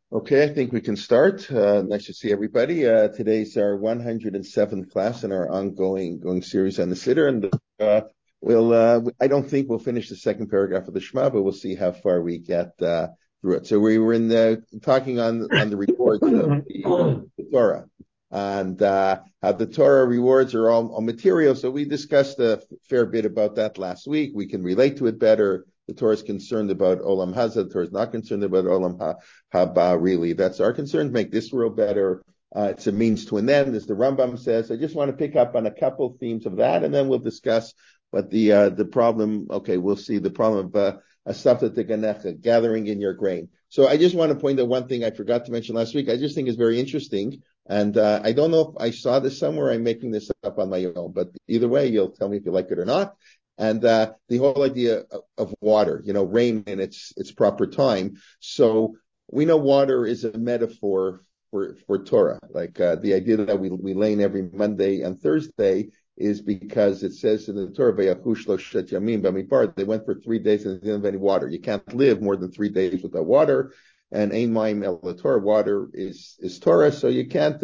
Okay, I think we can start. Nice to see everybody. Today's our 107th class in our ongoing series on the Siddur, and I don't think we'll finish the second paragraph of the Shema, but we'll see how far we get through it. So we were talking on the rewards of the Torah, and how the Torah rewards are all material. So we discussed a fair bit about that last week. We can relate to it better. The Torah is concerned about Olam Hazeh. The Torah is not concerned about Olam Haba, really. That's our concern, to make this world better. It's a means to an end, as the Rambam says. I just want to pick up on a couple themes of that, and then we'll discuss what the problem, we'll see the problem of asafta teganecha, gathering in your grain. So I just want to point out one thing I forgot to mention last week. I just think is very interesting, and I don't know if I saw this somewhere. I'm making this up on my own, but either way, you'll tell me if you like it or not. And the whole idea of water, rain in its proper time. So we know water is a metaphor for Torah. Like the idea that we lane every Monday and Thursday is because it says in the Torah, "Vayachush lo shet yamim b'midbar." They went for 3 days and they didn't have any water. You can't live more than 3 days without water. And ein mayim el Torah, water is Torah. So you can't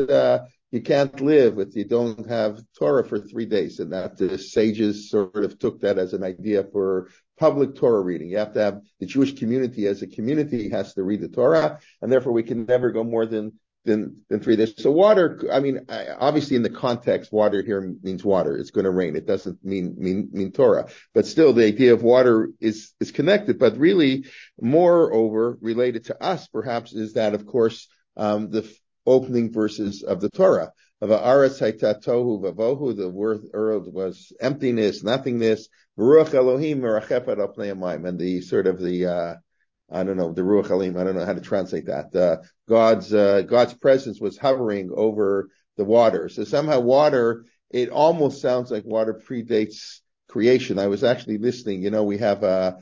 live if you don't have Torah for 3 days. And that the sages sort of took that as an idea for public Torah reading. You have to have the Jewish community as a community has to read the Torah, and therefore we can never go more than 3 days. So water, obviously in the context, water here means water. It's going to rain. It doesn't mean Torah. But still, the idea of water is connected. But really, moreover, related to us, perhaps, is that, of course, the opening verses of the Torah. Of Aretz hayta tohu vavohu, the world was emptiness, nothingness. Ruach Elohim merachepet al pnei hamayim, and the sort of the the Ruach Elohim, I don't know how to translate that. God's presence was hovering over the water. So somehow water, it almost sounds like water predates creation. I was actually listening. We have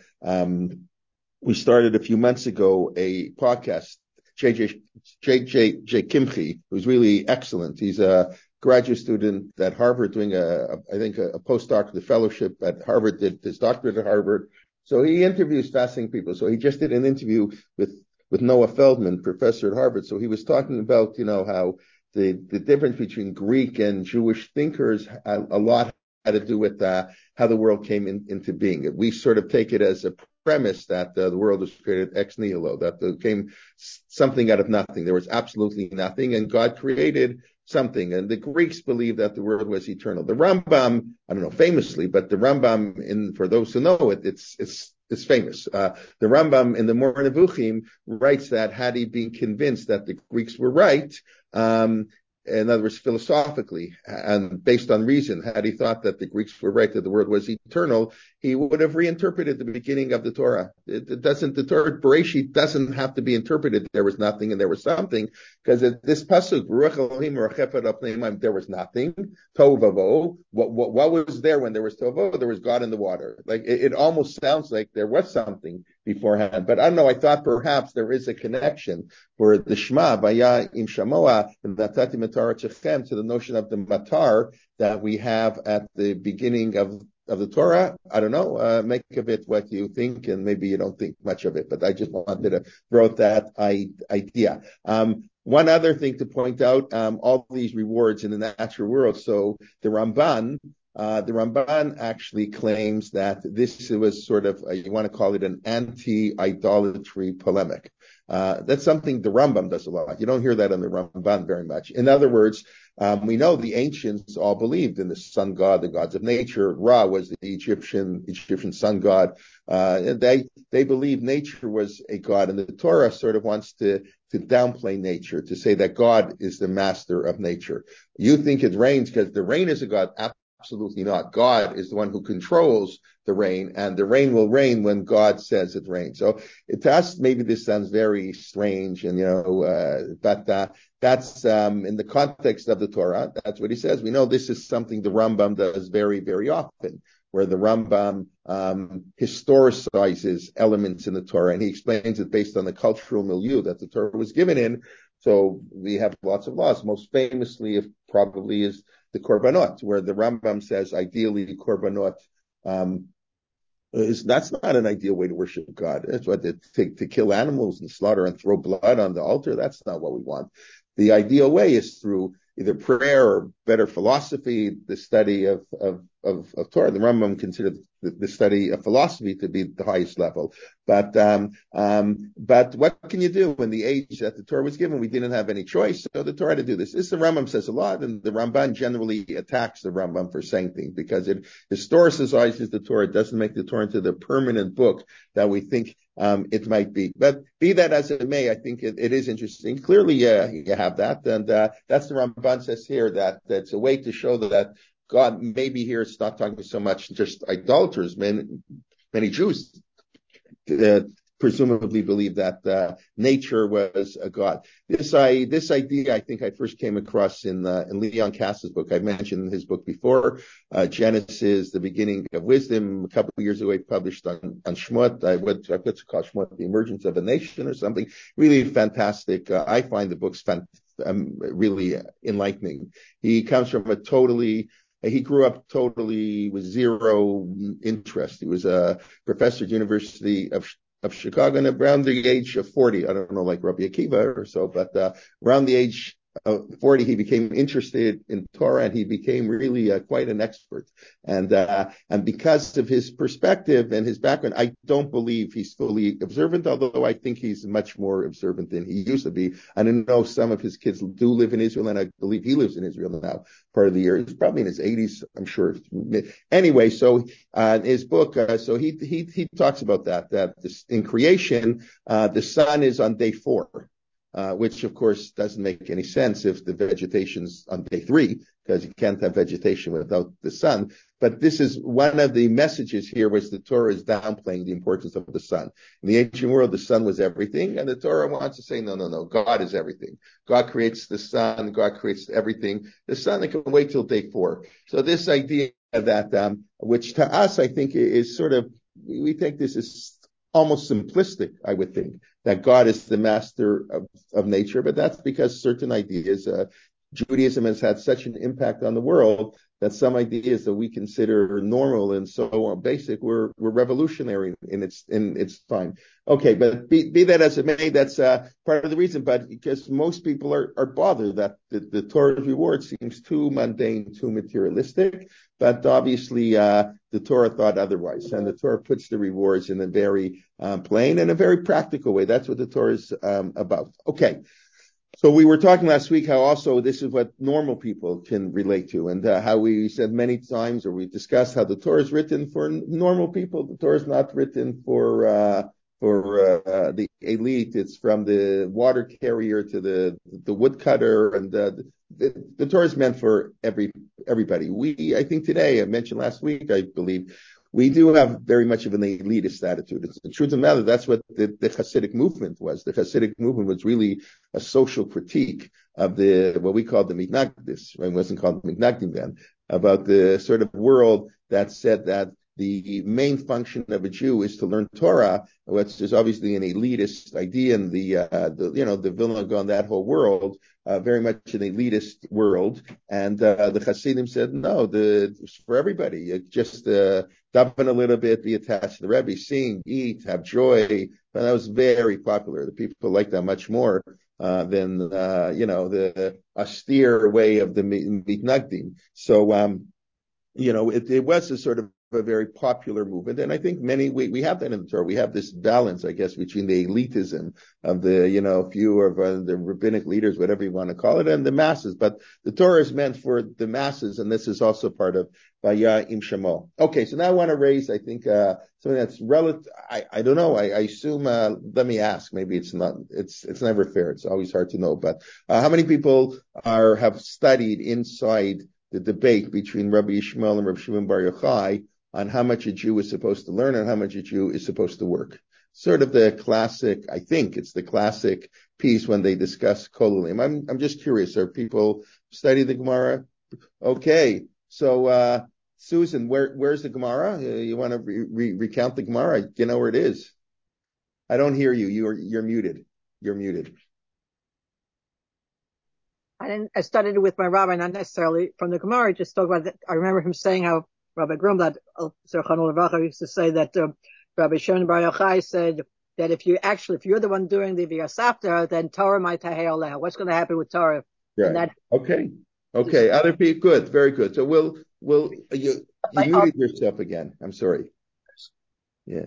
we started a few months ago a podcast. JJ Kimchi, who's really excellent. He's a graduate student at Harvard doing a postdoctoral fellowship at Harvard, did his doctorate at Harvard. So he interviews fascinating people. So he just did an interview with Noah Feldman, professor at Harvard. So he was talking about, how the difference between Greek and Jewish thinkers a lot had to do with how the world came into being. We sort of take it as a premise that the world was created ex nihilo, that there came something out of nothing. There was absolutely nothing, and God created something. And the Greeks believed that the world was eternal. The Rambam, I don't know famously, but the Rambam, for those who know it, it's famous. The Rambam in the Moreh Nevuchim writes that had he been convinced that the Greeks were right, in other words, philosophically and based on reason, had he thought that the Greeks were right, that the world was eternal, he would have reinterpreted the beginning of the Torah. The Torah Bereshit doesn't have to be interpreted. There was nothing and there was something, because this pasuk, Ruach Elohim merachepet al pnei hamayim, there was nothing. Tohu vavohu. What was there when there was tohu vavohu? There was God in the water. Like it almost sounds like there was something beforehand. But I don't know. I thought perhaps there is a connection for the Shema, Vaya im shamoa, natati matar tzechem, to the notion of the matar that we have at the beginning of the Torah. I don't know. Make of it what you think, and maybe you don't think much of it. But I just wanted to throw out that idea. One other thing to point out, all these rewards in the natural world. So the Ramban actually claims that this was sort of, you want to call it an anti-idolatry polemic. That's something the Rambam does a lot. You don't hear that in the Ramban very much. In other words, we know the ancients all believed in the sun god, the gods of nature. Ra was the Egyptian sun god. They believed nature was a god, and the Torah sort of wants to downplay nature, to say that God is the master of nature. You think it rains because the rain is a god. Absolutely not. God is the one who controls the rain, and the rain will rain when God says it rains. So to us, maybe this sounds very strange, and but that's in the context of the Torah. That's what he says. We know this is something the Rambam does very, very often, where the Rambam historicizes elements in the Torah, and he explains it based on the cultural milieu that the Torah was given in. So we have lots of laws. Most famously, probably is the Korbanot, where the Rambam says ideally Korbanot That's not an ideal way to worship God. That's what to kill animals and slaughter and throw blood on the altar. That's not what we want. The ideal way is through either prayer or better philosophy, the study of Torah. The Rambam considered the study of philosophy to be the highest level. But what can you do in the age that the Torah was given? We didn't have any choice, so the Torah had to do this. This the Rambam says a lot, and the Ramban generally attacks the Rambam for saying things because it historicizes the Torah. It doesn't make the Torah into the permanent book that we think it might be. But be that as it may, I think it is interesting. Clearly, you have that, and that's the Ramban says here that it's a way to show that God, maybe here it's not talking so much just idolaters, many Jews presumably believe that nature was a god. This idea, I think I first came across in Leon Kass's book. I mentioned his book before, Genesis, the beginning of wisdom. A couple of years ago, he published on Shmot. What's it called? Shmot, the emergence of a nation, or something. Really fantastic. I find the books really enlightening. He comes from he grew up totally with zero interest. He was a professor at University of Chicago, and around the age of 40, I don't know, like Rabbi Akiva or so, but around the age of 40, he became interested in Torah, and he became really quite an expert. And because of his perspective and his background, I don't believe he's fully observant, although I think he's much more observant than he used to be. I know some of his kids do live in Israel, and I believe he lives in Israel now part of the year. He's probably in his 80s, I'm sure. Anyway, so his book, so he talks about that in creation, the sun is on day 4. Which of course doesn't make any sense if the vegetation's on day 3, because you can't have vegetation without the sun. But this is one of the messages here, was the Torah is downplaying the importance of the sun. In the ancient world, the sun was everything, and the Torah wants to say, no, God is everything. God creates the sun, God creates everything. The sun, it can wait till day 4. So this idea that, which to us, I think is sort of, we think this is almost simplistic, I would think, that God is the master of nature, but that's because certain ideas, Judaism has had such an impact on the world that some ideas that we consider normal and so basic were revolutionary in its time. Okay, but be that as it may, that's part of the reason. But because most people are bothered that the Torah's reward seems too mundane, too materialistic. But obviously, the Torah thought otherwise, and the Torah puts the rewards in a very plain and a very practical way. That's what the Torah is about. Okay. So we were talking last week how also this is what normal people can relate to, and how we said many times, or we discussed how the Torah is written for normal people. The Torah is not written for the elite. It's from the water carrier to the woodcutter, and the Torah is meant for everybody. I think today, I mentioned last week, I believe, we do have very much of an elitist attitude. It's the truth of the matter. That's what the Hasidic movement was. The Hasidic movement was really a social critique of what we called the Mitnagdis. It wasn't called Mitnagdim then, about the sort of world that said that the main function of a Jew is to learn Torah, which is obviously an elitist idea, and the Vilna Gaon, that whole world, very much an elitist world. And the Hasidim said, no, it's for everybody. Just daven a little bit, be attached to the Rebbe, sing, eat, have joy. And that was very popular. The people liked that much more than the austere way of the Mitnagdim. So it was a sort of a very popular movement, and I think we have that in the Torah. We have this balance, I guess, between the elitism of the few of the rabbinic leaders, whatever you want to call it, and the masses. But the Torah is meant for the masses, and this is also part of Vaya im Shemo. Okay, so now I want to raise, I think, something that's relative. I don't know. I assume. Let me ask. Maybe it's not. It's never fair. It's always hard to know. But how many people have studied inside the debate between Rabbi Yishmael and Rabbi Shimon Bar Yochai on how much a Jew is supposed to learn and how much a Jew is supposed to work? Sort of the classic, I think it's the classic piece when they discuss Kolalim. I'm just curious, are people study the Gemara? Okay, so Susan, where's the Gemara? You want to recount the Gemara? You know where it is? I don't hear you. You're muted. You're muted. I studied it with my rabbi, not necessarily from the Gemara. Just talk about it. I remember him saying how Rabbi Grumblad, Zerchanul Ravacha, used to say that Rabbi Shimon Bar Yochai said that if you're the one doing the Vyasapta, then Torah might Aleha. What's going to happen with Torah? Right. And that, okay. Other people, good, very good. So you muted yourself again. I'm sorry. Yeah.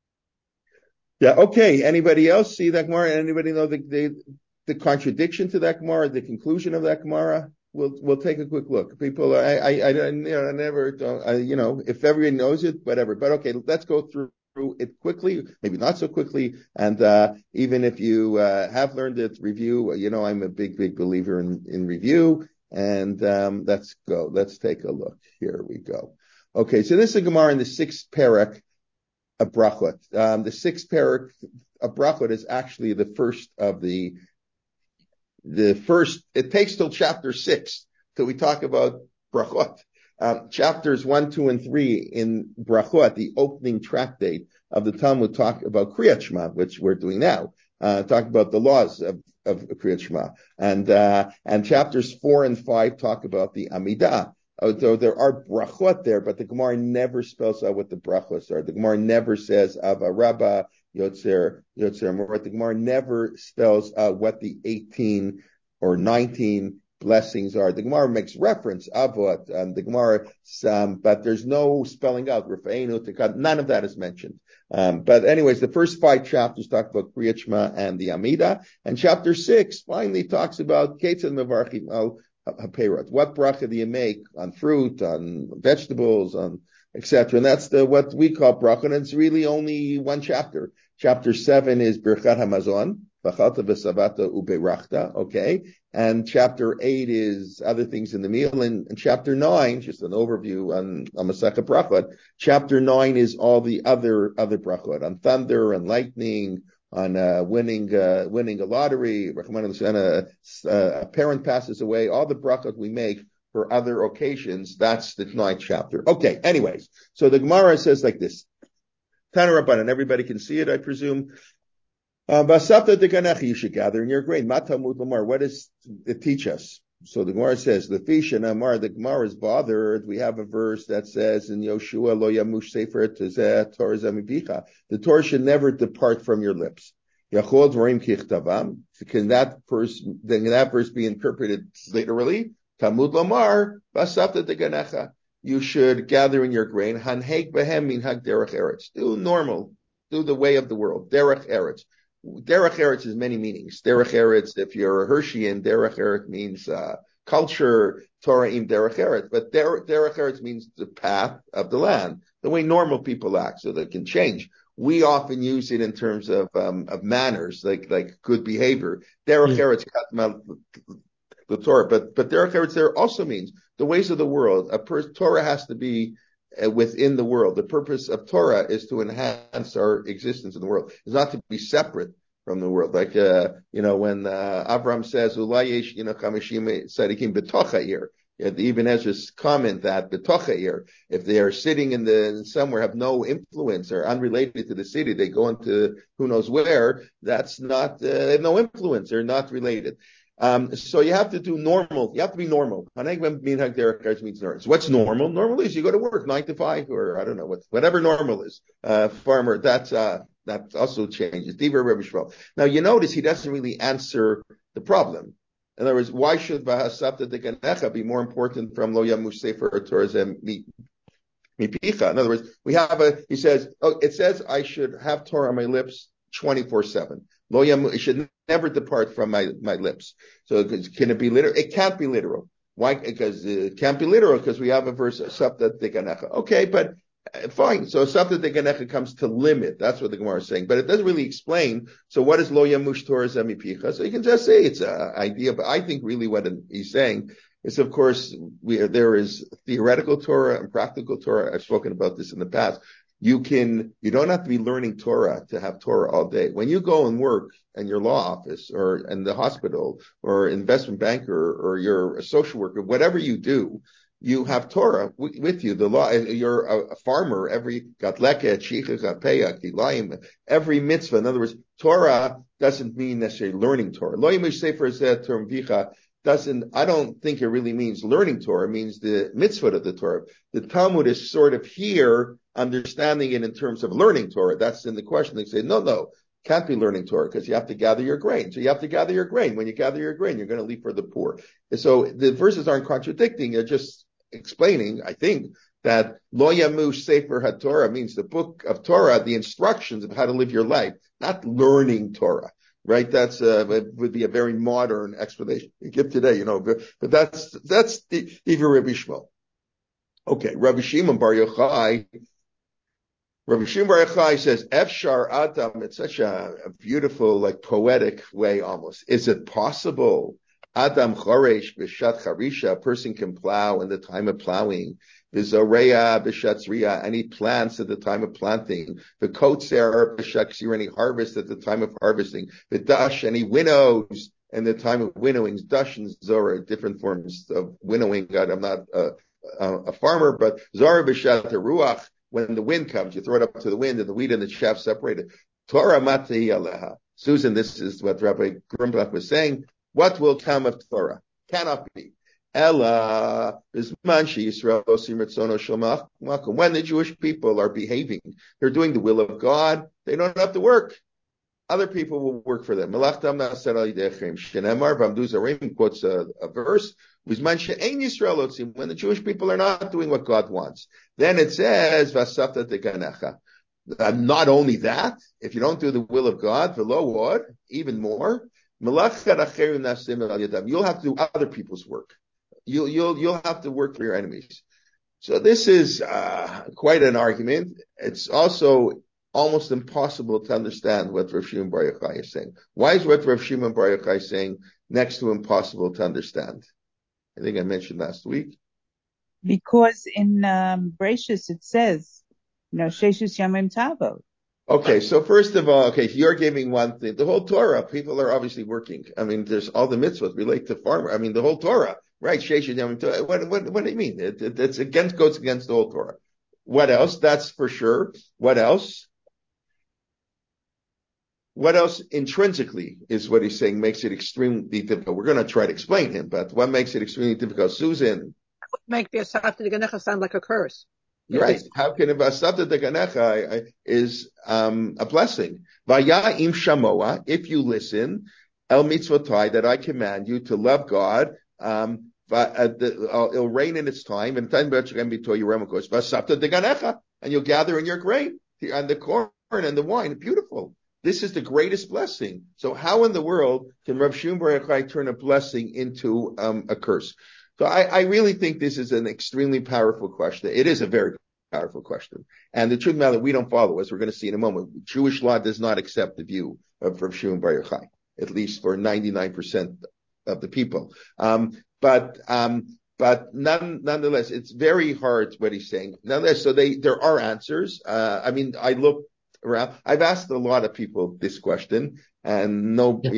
Okay. Anybody else see that Gemara? Anybody know the contradiction to that Gemara, the conclusion of that Gemara? We'll take a quick look. People, I never, if everyone knows it, whatever. But okay, let's go through it quickly, maybe not so quickly. And even if you have learned it, review. I'm a big believer in review. And let's go. Let's take a look. Here we go. Okay, so this is a Gemara in the 6th parak of Brachot. The 6th parak of Brachot is actually the first of the first. It takes till chapter 6 till we talk about Brachot. Chapters 1, 2, and 3 in Brachot, the opening tractate of the Talmud, talk about Kriyat Shema, which we're doing now. Talk about the laws of Kriyat Shema, and chapters 4 and 5 talk about the Amidah. Although there are brachot there, but the Gemara never spells out what the brachos are. The Gemara never says Ava Rabba Yotzer Morat. The Gemara never spells out what the 18 or 19 blessings are. The Gemara makes reference Avot, the Gemara, but there's no spelling out. None of that is mentioned. But anyways, the first 5 chapters talk about Kriyat Shema and the Amidah, and chapter 6 finally talks about Ketzad Mevarchim Al Haperot. What bracha do you make on fruit, on vegetables, on etc.? And that's what we call bracha, and it's really only one chapter. Chapter 7 is Birchat Hamazon, V'chalta v'savata uberachta, okay? And chapter 8 is other things in the meal, and chapter 9, just an overview on Masechet Brachot. Chapter 9 is all the other brachot, on thunder and lightning, on winning a lottery, a parent passes away, all the brachot we make for other occasions. That's the 9th chapter. Okay, anyways, so the Gemara says like this. Tana Rabbanan, everybody can see it, I presume. Basapta deganach, you should gather in your grain. Matamud lamar, what does it teach us? So the Gemara says, Lefisha Namar, the Gemara is bothered. We have a verse that says in Yoshua Lo Yamush Sefer Tezeh Torah Zamibicha. The Torah should never depart from your lips. Yachol Dvarim Kichtavam. Can that verse be interpreted literally? Tamud Lamar, Basapta Deganecha. You should gather in your grain. Hanheg Behem Minhag Derech Eretz. Do normal. Do the way of the world. Derech Eretz. Derech Eretz has many meanings. Derech Eretz, if you're a Hirschian, Derech Eretz means culture, Torah im Derech Eretz. But Derech Eretz means the path of the land, the way normal people act, so they can change. We often use it in terms of manners, like good behavior. Derech Eretz, the Torah, but Derech Eretz there also means the ways of the world. Torah has to be within the world. The purpose of Torah is to enhance our existence in the world. It's not to be separate from the world. Like, when Abraham says, Ulayesh, Chamishim Sadikim B'tocha Ir. The Ibn Ezra's comment that B'tocha Ir, if they are sitting in somewhere, have no influence or unrelated to the city, they go into who knows where, that's not, they have no influence, they're not related. So you have to do normal. You have to be normal. Means normal. So what's normal? Normal is you go to work 9 to 5, or I don't know whatever normal is. Farmer, that also changes. Now you notice he doesn't really answer the problem. In other words, why should Vahasapta Deganecha be more important from Lo Yamush Sefer Torah Mipicha? In other words, he says, it says I should have Torah on my lips 24/7. It should never depart from my lips. So can it be literal? It can't be literal. Why? Because it can't be literal because we have a verse, Sapta Deganecha. Okay, but fine. So Sapta Deganecha comes to limit. That's what the Gemara is saying. But it doesn't really explain. So what is Lo Yamush Torah Zemipicha? So you can just say it's an idea. But I think really what he's saying is, of course, there is theoretical Torah and practical Torah. I've spoken about this in the past. You don't have to be learning Torah to have Torah all day. When you go and work in your law office or in the hospital or investment banker or you're a social worker, whatever you do, you have Torah with you. The law, you're a farmer, every gatleket, shicha, gapeya, kilayim, every mitzvah. In other words, Torah doesn't mean necessarily learning Torah. Lo yimish sefer zeh term vicha I don't think it really means learning Torah. It means the mitzvah of the Torah. The Talmud is sort of here understanding it in terms of learning Torah. That's in the question. They say, no, can't be learning Torah because you have to gather your grain. So you have to gather your grain. When you gather your grain, you're going to leave for the poor. So the verses aren't contradicting. They're just explaining, I think, that Lo Yamush Sefer HaTorah means the book of Torah, the instructions of how to live your life, not learning Torah. Right? That's, would be a very modern explanation you give today, but that's even Rabbi Shmuel. Okay. Rabbi Shimon Bar Yochai says, Efshar Adam, it's such a beautiful, like poetic way almost. Is it possible? Adam Choresh B'shat Charisha, a person can plow in the time of plowing. V'zoreya b'shat zriya, and he plants at the time of planting. V'kotzer b'shat ksir, and he harvests at the time of harvesting. V'dash, and he winnows in the time of winnowing. Dash and zora, different forms of winnowing. God, I'm not a farmer, but zora b'shat ruach, when the wind comes, you throw it up to the wind, and the wheat and the chaff separated. Torah matei aleha. Susan, this is what Rabbi Grumbach was saying. What will come of Torah? Cannot be. Ella bisman sheYisrael osim retzono shel malcham. When the Jewish people are behaving, they're doing the will of God. They don't have to work. Other people will work for them. Melachtam na'aseh al yidei achrim. Shenemar v'amdu zarim quotes a verse. Bisman she'ein Yisrael osim. When the Jewish people are not doing what God wants, then it says v'asafta teganecha. Not only that, if you don't do the will of God, v'lo what, even more. You'll have to do other people's work. You'll have to work for your enemies. So this is quite an argument. It's also almost impossible to understand what Rav Shimon Bar Yochai is saying. Why is what Rav Shimon Bar Yochai is saying next to impossible to understand? I think I mentioned last week. Because in Bereshis it says, Sheshus Yamim Tavot. Okay, so first of all, you're giving one thing. The whole Torah, people are obviously working. I mean, there's all the mitzvot relate to farmer. I mean, the whole Torah, right? What do you mean? It's goes against the whole Torah. What else? That's for sure. What else? What else intrinsically is what he's saying makes it extremely difficult? We're going to try to explain him, but what makes it extremely difficult? Susan? Make the Asafta Deganecha sound like a curse. Right. How can Asafta Deganecha is a blessing? Vaya im shamoa, if you listen, el mitzvotai, that I command you to love God, it'll rain in its time, and you'll gather in your grain, and the corn and the wine. Beautiful. This is the greatest blessing. So how in the world can Rav Shimon Bar Yochai turn a blessing into a curse? So I really think this is an extremely powerful question. It is a very powerful question. And the truth matter, we don't follow, as we're going to see in a moment. Jewish law does not accept the view of Rav Shimon Bar Yochai, at least for 99% of the people. But nonetheless, it's very hard what he's saying. Nonetheless, so there are answers. I looked around. I've asked a lot of people this question, and nobody,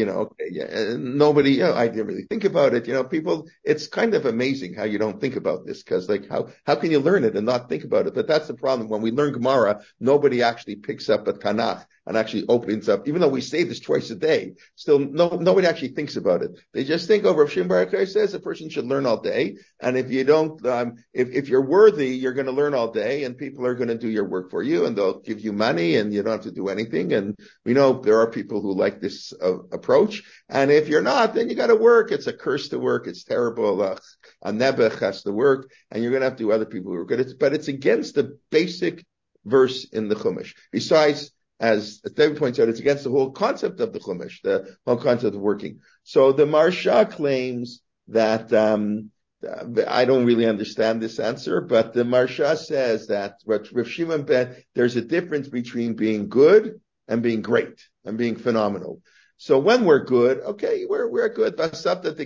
I didn't really think about it. People, it's kind of amazing how you don't think about this, because how can you learn it and not think about it? But that's the problem. When we learn Gemara, nobody actually picks up a Tanakh and actually opens up, even though we say this twice a day, still nobody actually thinks about it. They just think, Rav Shimon Bar Yochai says a person should learn all day. And if you don't, if you're worthy, you're going to learn all day, and people are going to do your work for you, and they'll give you money, and you don't have to do anything. And we know there are people who like this approach. And if you're not, then you got to work. It's a curse to work. It's terrible. A nebuch has to work, and you're going to have to do other people work. But it's against the basic verse in the Chumash. Besides, as David points out, it's against the whole concept of the Chumash, the whole concept of working. So the Maharsha claims that, I don't really understand this answer, but the Maharsha says that Rav Shimon there's a difference between being good and being great and being phenomenal. So when we're good, okay, we're good. But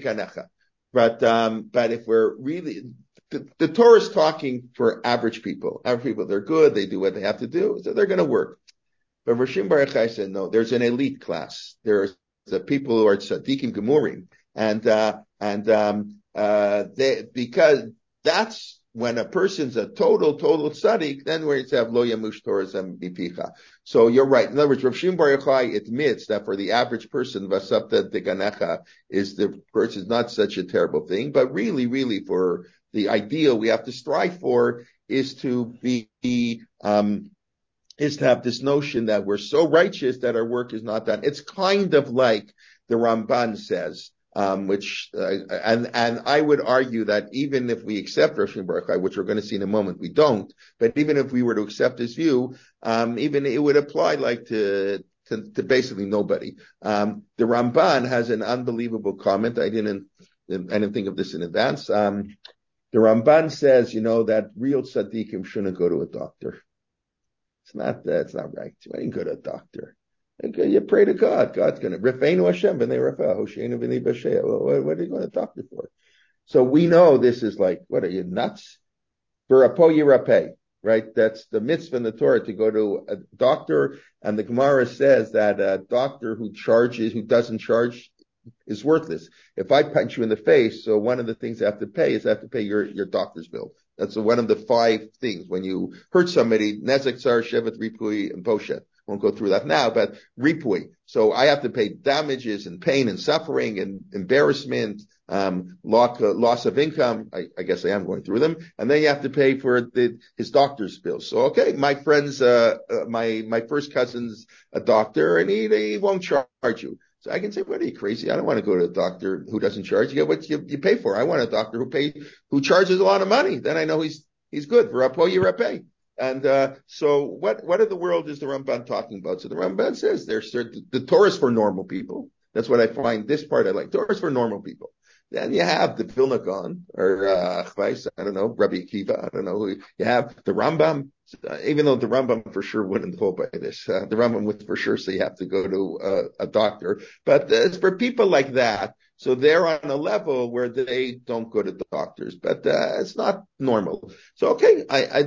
if we're really, the Torah is talking for average people. Average people, they're good. They do what they have to do. So they're going to work. But Rav Shimon Bar Yochai said, no, there's an elite class. There's the people who are tzaddikim gemurim, because that's when a person's a total tzaddik, then where it's have lo yamush Torah mipicha. So you're right. In other words, Rav Shimon Bar Yochai admits that for the average person, vasapta deganecha is the person is not such a terrible thing, but really for the ideal we have to strive for is to is to have this notion that we're so righteous that our work is not done. It's kind of like the Ramban says. And I would argue that even if we accept Rav Shimon Bar Yochai, which we're going to see in a moment, we don't. But even if we were to accept his view, even it would apply like to basically nobody. The Ramban has an unbelievable comment. I didn't think of this in advance. The Ramban says, that real tzaddikim shouldn't go to a doctor. It's not right. You ain't go to a doctor. You pray to God. God's going to Rifeinu Hashem b'nei Rafa Hosheinu b'nei Bashea. Well, what are you going to doctor for? So we know this is like, what are you nuts? V'rapo yirapeh, right? That's the mitzvah in the Torah to go to a doctor, and the Gemara says that a doctor who doesn't charge is worthless. If I punch you in the face, so one of the things I have to pay is I have to pay your doctor's bill. That's one of the 5 things when you hurt somebody. Nezek, Tsar, Shevet, Ripui, and Poshet. Won't go through that now, but Ripui. So I have to pay damages and pain and suffering and embarrassment, loss of income. I guess I am going through them. And then you have to pay for his doctor's bills. So, okay, my friend's, my first cousin's a doctor and he won't charge you. So I can say, what are you crazy? I don't want to go to a doctor who doesn't charge. You get what you pay for. I want a doctor who charges a lot of money. Then I know he's good. V'rapo yirapeh. And so what in the world is the Ramban talking about? So the Ramban says the Torah is for normal people. That's what I find this part I like. Torah is for normal people. Then you have the Vilna Gaon or Achvais, I don't know, Rabbi Akiva, I don't know who you have. The Rambam, even though the Rambam for sure wouldn't hold by this. The Rambam would for sure say you have to go to a doctor. But it's for people like that. So they're on a level where they don't go to doctors, but it's not normal. So okay,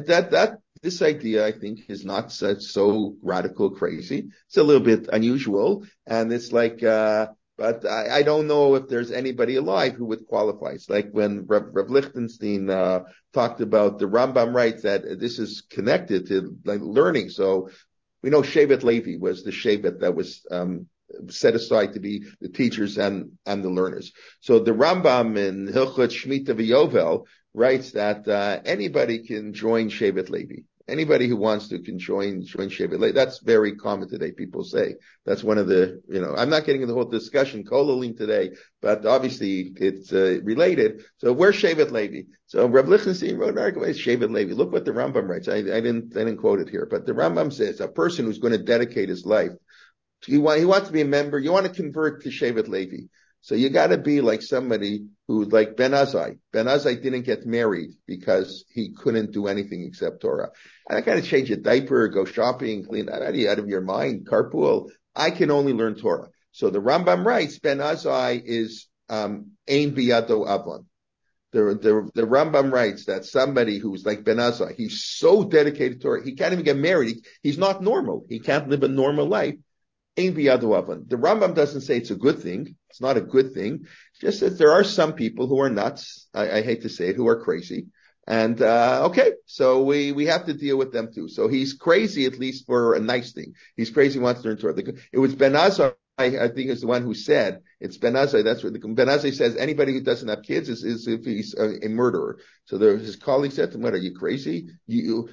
this idea I think is not so radical crazy. It's a little bit unusual, and it's like, but I don't know if there's anybody alive who would qualify. It's like when Rav Lichtenstein talked about the Rambam writes that this is connected to like learning. So we know Shevet Levi was the Shevet that was set aside to be the teachers and the learners. So the Rambam in Hilchot Shemitah V'Yovel writes that anybody can join Shevet Levi. Anybody who wants to can join Shevet Levi. That's very common today, people say. That's one of the, I'm not getting into the whole discussion, Kolalim today, but obviously it's related. So where's Shevet Levi? So Rav Lichtenstein wrote an article, Shevet Levi. Look what the Rambam writes. I didn't quote it here, but the Rambam says a person who's going to dedicate his life, he wants to be a member, you want to convert to Shevet Levi. So you got to be like somebody who's like Ben Azai. Ben Azai didn't get married because he couldn't do anything except Torah. I got to change a diaper, go shopping, clean that out of your mind, carpool. I can only learn Torah. So the Rambam writes, Ben Azai is Ein Biyado Avon. The Rambam writes that somebody who's like Ben Azai, he's so dedicated to Torah, he can't even get married. He's not normal. He can't live a normal life. Ein Biyado Avon. The Rambam doesn't say it's a good thing. It's not a good thing. It's just that there are some people who are nuts. I hate to say it, who are crazy. And, okay, so we have to deal with them too. So he's crazy at least for a nice thing. He's crazy, wants to learn Torah. It was Ben Azai, I think is the one who said, it's Ben Azai, that's what Ben Azai says, anybody who doesn't have kids is if he's a murderer. So his colleague said to him, what, are you crazy? You're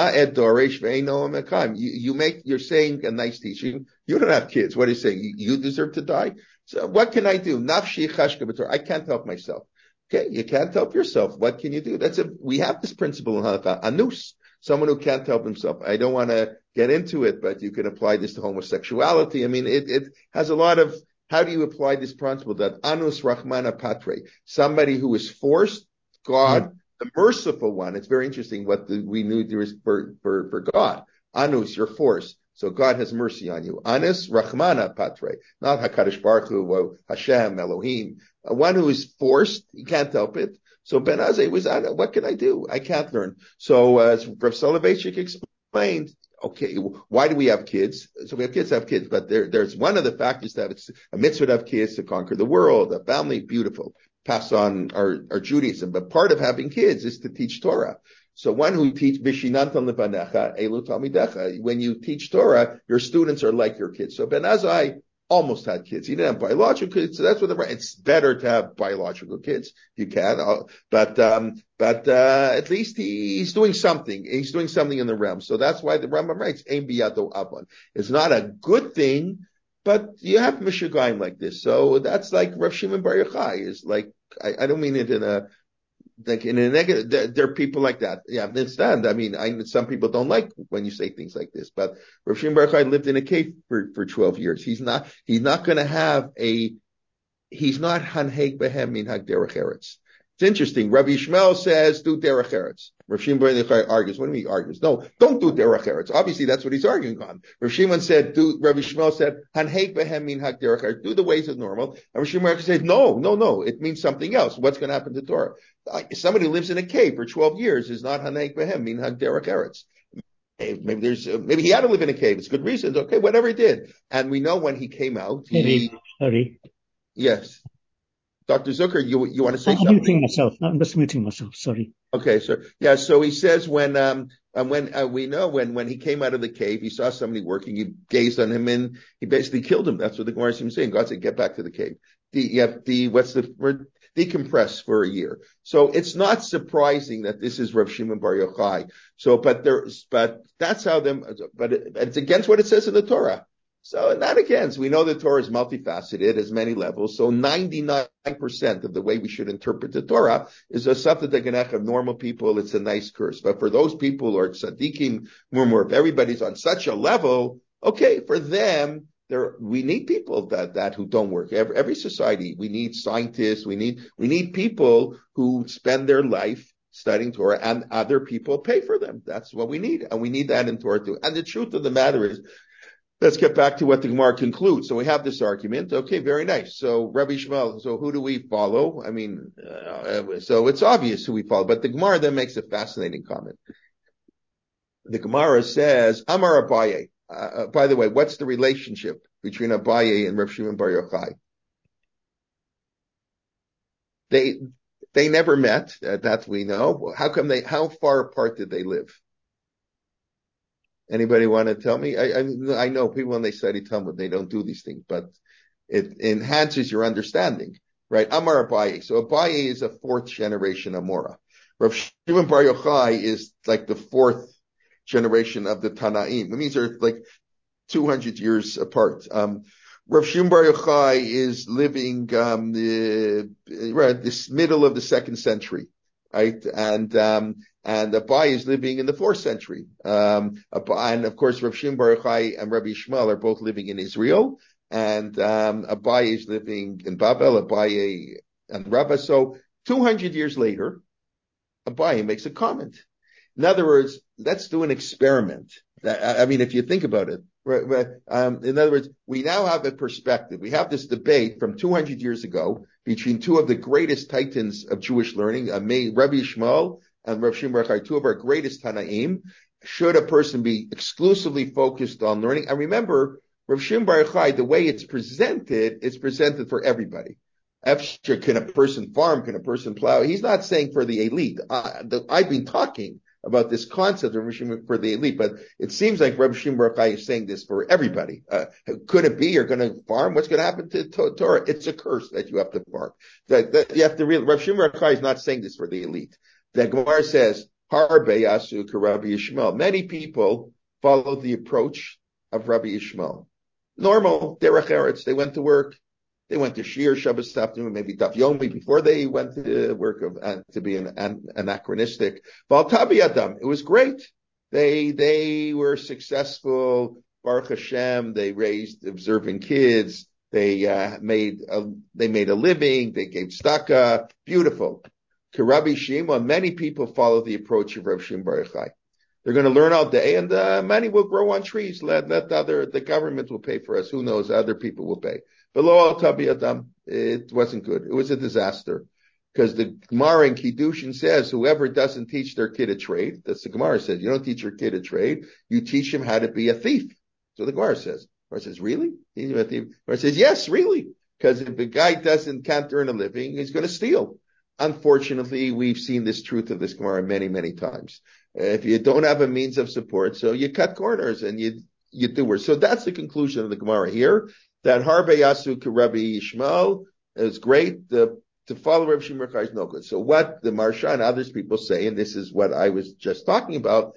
saying a nice teaching. You don't have kids. What are you saying? You deserve to die? So what can I do? Nafshi chashka b'Torah. I can't help myself. Okay, you can't help yourself. What can you do? We have this principle in Halakha, anus, someone who can't help himself. I don't want to get into it, but you can apply this to homosexuality. I mean, it has a lot of, how do you apply this principle that anus rachmana patre, somebody who is forced, God, the merciful one. It's very interesting what we knew there is for God. Anus, you're forced. So God has mercy on you. Anus rachmana patre, not HaKadosh Baruch Hu or Hashem, Elohim. One who is forced, he can't help it. So Ben Azai was, what can I do? I can't learn. So as Rav Soloveitchik explained, okay, why do we have kids? So we have kids to have kids, but there's one of the factors that it's a mitzvah to have kids to conquer the world, a family, beautiful, pass on our Judaism. But part of having kids is to teach Torah. So one who teach Vishinantan Levanecha, Elu Talmidecha. When you teach Torah, your students are like your kids. So Ben Azai almost had kids. He didn't have biological kids, so that's what it's better to have biological kids. You can, but at least he's doing something. He's doing something in the realm. So that's why the Rambam writes, Ein biyato avon. It's not a good thing, but you have Mishagayim like this. So that's like Rav Shimon Bar Yochai is like, I don't mean it in a negative. There are people like that. Yeah, I understand. I mean, some people don't like when you say things like this, but Rav Shimon Bar Yochai lived in a cave for 12 years. He's not going to have he's not hanheg behem min hag derech eretz. It's interesting. Rabbi Yishmael says, do derech eretz. Rav Shimon Bar Yochai argues. What do you mean he argues? No, don't do derech eretz. Obviously, that's what he's arguing on. Rav Shimon said, Rabbi Yishmael said, hanheg behem min hag derech eretz. Do the ways of normal. And Rav Shimon Bar Yochai said, no. It means something else. What's going to happen to Torah? Somebody who lives in a cave for 12 years is not hanheg behem min hag derech eretz. Maybe he had to live in a cave. It's good reasons. Okay, whatever he did. And we know when he came out, Sorry. Yes. Dr. Zucker, you want to say something? I'm just muting myself. Sorry. Okay, sir. Yeah, so he says when we know when he came out of the cave, he saw somebody working, he gazed on him and he basically killed him. That's what the Gemara is saying. God said, get back to the cave. What's the word? Decompress for a year. So it's not surprising that this is Rav Shimon Bar Yochai. So, but that's how but it's against what it says in the Torah. So not against. We know the Torah is multifaceted, has many levels. So 99% of the way we should interpret the Torah is a Safta of normal people. It's a nice curse. But for those people who are tzaddikim, if everybody's on such a level, okay, for them, we need people that who don't work. Every society, we need scientists. We need people who spend their life studying Torah, and other people pay for them. That's what we need, and we need that in Torah too. And the truth of the matter is, let's get back to what the Gemara concludes. So we have this argument. Okay, very nice. So Rabbi Yishmael, so who do we follow? I mean, so it's obvious who we follow, but the Gemara then makes a fascinating comment. The Gemara says, Amar Abaye. By the way, what's the relationship between Abaye and Rav Shimon Bar Yochai? They never met, that we know. How far apart did they live? Anybody want to tell me? I know people when they study Talmud, they don't do these things, but it enhances your understanding, right? Amar Abaye. So Abaye is a fourth generation Amora. Rav Shimon Bar Yochai is like the fourth generation of the Tanaim. It means they're like 200 years apart. Rav Shimon Bar Yochai is living this middle of the 2nd century, right? And Abaye is living in the 4th century. And of course, Rav Shimon Bar Yochai and Rabbi Yishmael are both living in Israel, and Abaye is living in Babel. Abaye and Rabbah. So 200 years later, Abaye makes a comment. In other words, let's do an experiment. I mean, if you think about it, in other words, we now have a perspective. We have this debate from 200 years ago between two of the greatest titans of Jewish learning, Rabbi Yishmael and Rav Shimon Bar Yochai, two of our greatest Tanaim. Should a person be exclusively focused on learning? And remember, Rav Shimon Bar Yochai, the way it's presented for everybody. Can a person farm? Can a person plow? He's not saying for the elite. I've been talking about this concept of Rav Shimon for the elite, but it seems like Rav Shimon Bar Yochai is saying this for everybody. Could it be you're going to farm? What's going to happen to Torah? It's a curse that you have to farm. That you have to realize. Rav Shimon Bar Yochai is not saying this for the elite. The Gemara says, Harbe Yasu Rabbi Yishmael. Many people followed the approach of Rabbi Yishmael. Normal, derech eretz. They went to work. They went to Shir Shabbos afternoon, maybe Daf Yomi before they went to work to be anachronistic. Valtabi Adam, it was great. They were successful. Baruch Hashem. They raised observant kids. They made a living. They gave tzedakah. Beautiful. Rabbi Shimon, many people follow the approach of Rav Shimon Bar Yochai. They're going to learn all day, and money will grow on trees. The government will pay for us. Who knows? Other people will pay. Below al tabi adam, it wasn't good. It was a disaster. Because the Gemara in Kiddushin says whoever doesn't teach their kid a trade, that's the Gemara says, you don't teach your kid a trade, you teach him how to be a thief. So the Gemara says. The Gemara says, really? The Gemara says, yes, really. Because if a guy can't earn a living, he's going to steal. Unfortunately, we've seen this truth of this Gemara many, many times. If you don't have a means of support, so you cut corners and you do worse. So that's the conclusion of the Gemara here, that Harbe Yasu Rabbi Yishmael is great. To follow Rabbi Shimon Bar Yochai is no good. So what the Marsha and others people say, and this is what I was just talking about,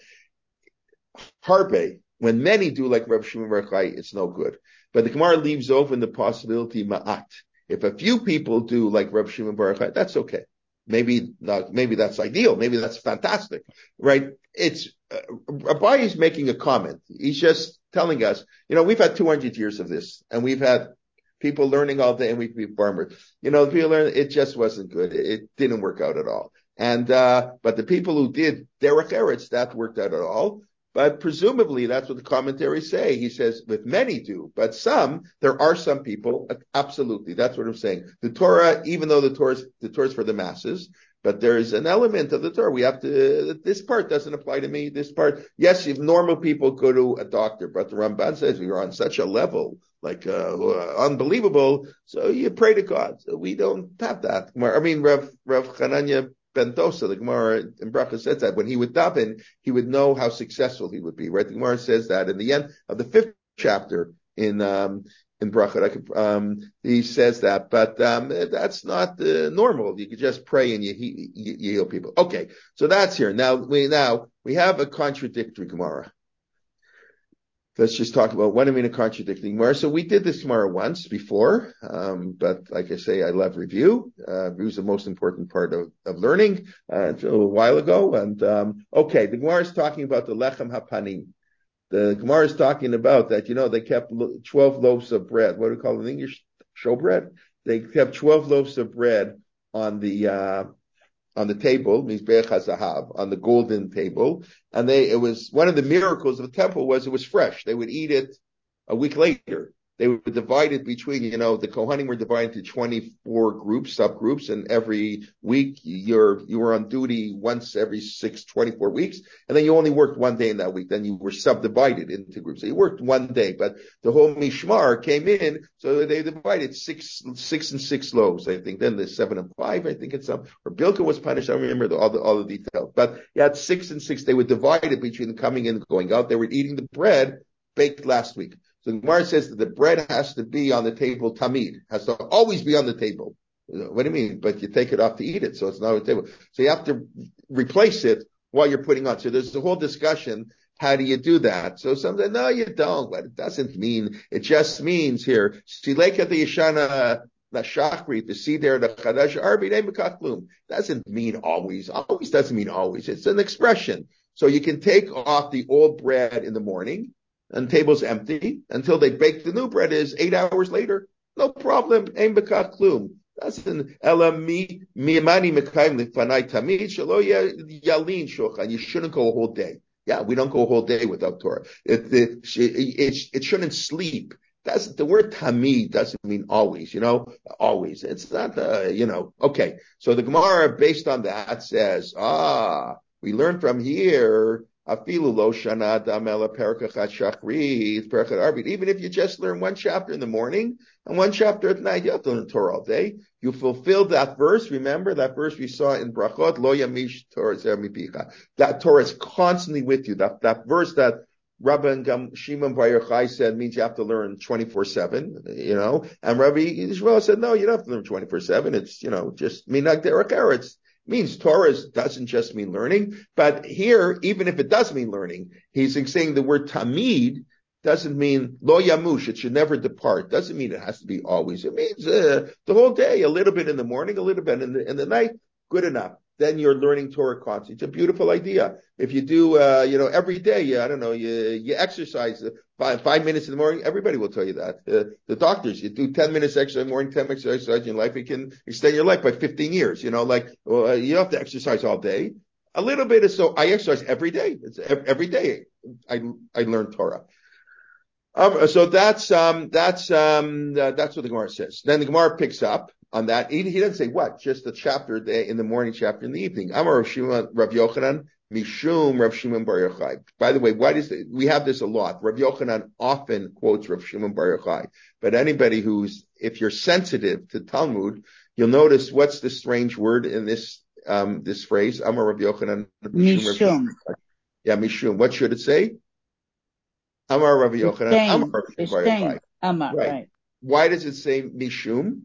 Harbe, when many do like Rabbi Shimon Bar Yochai, it's no good. But the Gemara leaves open the possibility ma'at. If a few people do like Rabbi Shimon Bar Yochai, that's okay. Maybe that's ideal. Maybe that's fantastic, right? It's Abaye is making a comment. He's just telling us, we've had 200 years of this, and we've had people learning all day, and we've been farmers. People learn. It just wasn't good. It didn't work out at all. And but the people who did derech eretz, that worked out at all. But presumably that's what the commentaries say. He says with many do, but there are some people, absolutely. That's what I'm saying. The Torah, even though the Torah is for the masses, but there's an element of the Torah. We have to, this part doesn't apply to me. This part, yes, if normal people go to a doctor, but the Ramban says we are on such a level, like, unbelievable. So you pray to God. So we don't have that. I mean, Rav Chananya Bentosa, the Gemara in Bracha says that when he would daven, he would know how successful he would be, right? The Gemara says that in the end of the 5th chapter in Bracha, he says that, but that's not normal. You could just pray and you heal people. Okay, so that's here. Now we have a contradictory Gemara. Let's just talk about what I mean a contradicting Gemara. So we did this Gemara once before, but like I say, I love review. Review is the most important part of learning, until a while ago. And okay, the Gemara is talking about the Lechem HaPanim. The Gemara is talking about that, they kept 12 loaves of bread. What do we call it in English? Showbread? They kept 12 loaves of bread on the table, Mizbeach HaZahav, on the golden table. And it was one of the miracles of the temple was it was fresh. They would eat it a week later. They would divide it between, the Kohanim were divided into 24 groups, subgroups, and every week you were on duty once every 24 weeks, and then you only worked one day in that week. Then you were subdivided into groups. So you worked one day, but the whole Mishmar came in, so they divided six and 6 loaves, I think. Then the 7 and 5, I think it's or Bilka was punished. I don't remember all the details, but you had 6 and 6. They would divide it between coming in and going out. They were eating the bread baked last week. So the Gemara says that the bread has to be on the table tamid, has to always be on the table. What do you mean? But you take it off to eat it, so it's not on the table. So you have to replace it while you're putting on. So there's a whole discussion. How do you do that? So some say, no, you don't. But it doesn't mean, it just means here, Sileka the Yeshana, the Shachri, the Seder, the Chadash Arbi, Bekachlum. Doesn't mean always. Always doesn't mean always. It's an expression. So you can take off the old bread in the morning, and the table's empty until they bake the new bread is 8 hours later. No problem. Ein bekach klum. Doesn't ela mi mani mekayim lefanai tamid shelo yalin shulchan. You shouldn't go a whole day. Yeah, we don't go a whole day without Torah. It shouldn't sleep. The word tamid doesn't mean always, always. It's not, okay. So the Gemara, based on that, says, we learn from here, even if you just learn one chapter in the morning and one chapter at night, you have to learn Torah all day. You fulfill that verse. Remember that verse we saw in Brachot, Lo Yamish Torah Mipicha. That Torah is constantly with you. That verse that Rabbi Shimon Bar Yochai said means you have to learn 24/7, and Rabbi Yishmael said, no, you don't have to learn 24/7. It's, just minag derech eretz. Means Torah doesn't just mean learning, but here, even if it does mean learning, he's saying the word tamid doesn't mean lo yamush, it should never depart. Doesn't mean it has to be always. It means the whole day, a little bit in the morning, a little bit in the night, good enough. Then you're learning Torah constantly. It's a beautiful idea. If you do, every day, you exercise 5 minutes in the morning, everybody will tell you that. The doctors, you do 10 minutes exercise in the morning, 10 minutes exercise in your life, it can extend your life by 15 years. You don't have to exercise all day. A little bit is so, I exercise every day. It's every day I learn Torah. So that's what the Gemara says. Then the Gemara picks up on that. He doesn't say what, just the chapter in the morning, chapter in the evening. Amar Rav Shimon, Rav Yochanan, Mishum Rav Shimon Bar Yochai. By the way, we have this a lot. Rav Yochanan often quotes Rav Shimon Bar Yochai. But anybody if you're sensitive to Talmud, you'll notice what's the strange word in this phrase. Amar Rav Yochanan, Mishum. Yeah, Mishum. What should it say? Amar Rav Yochanan, Amar Rav Shimon Bar Yochai. Amar, right. Why does it say Mishum?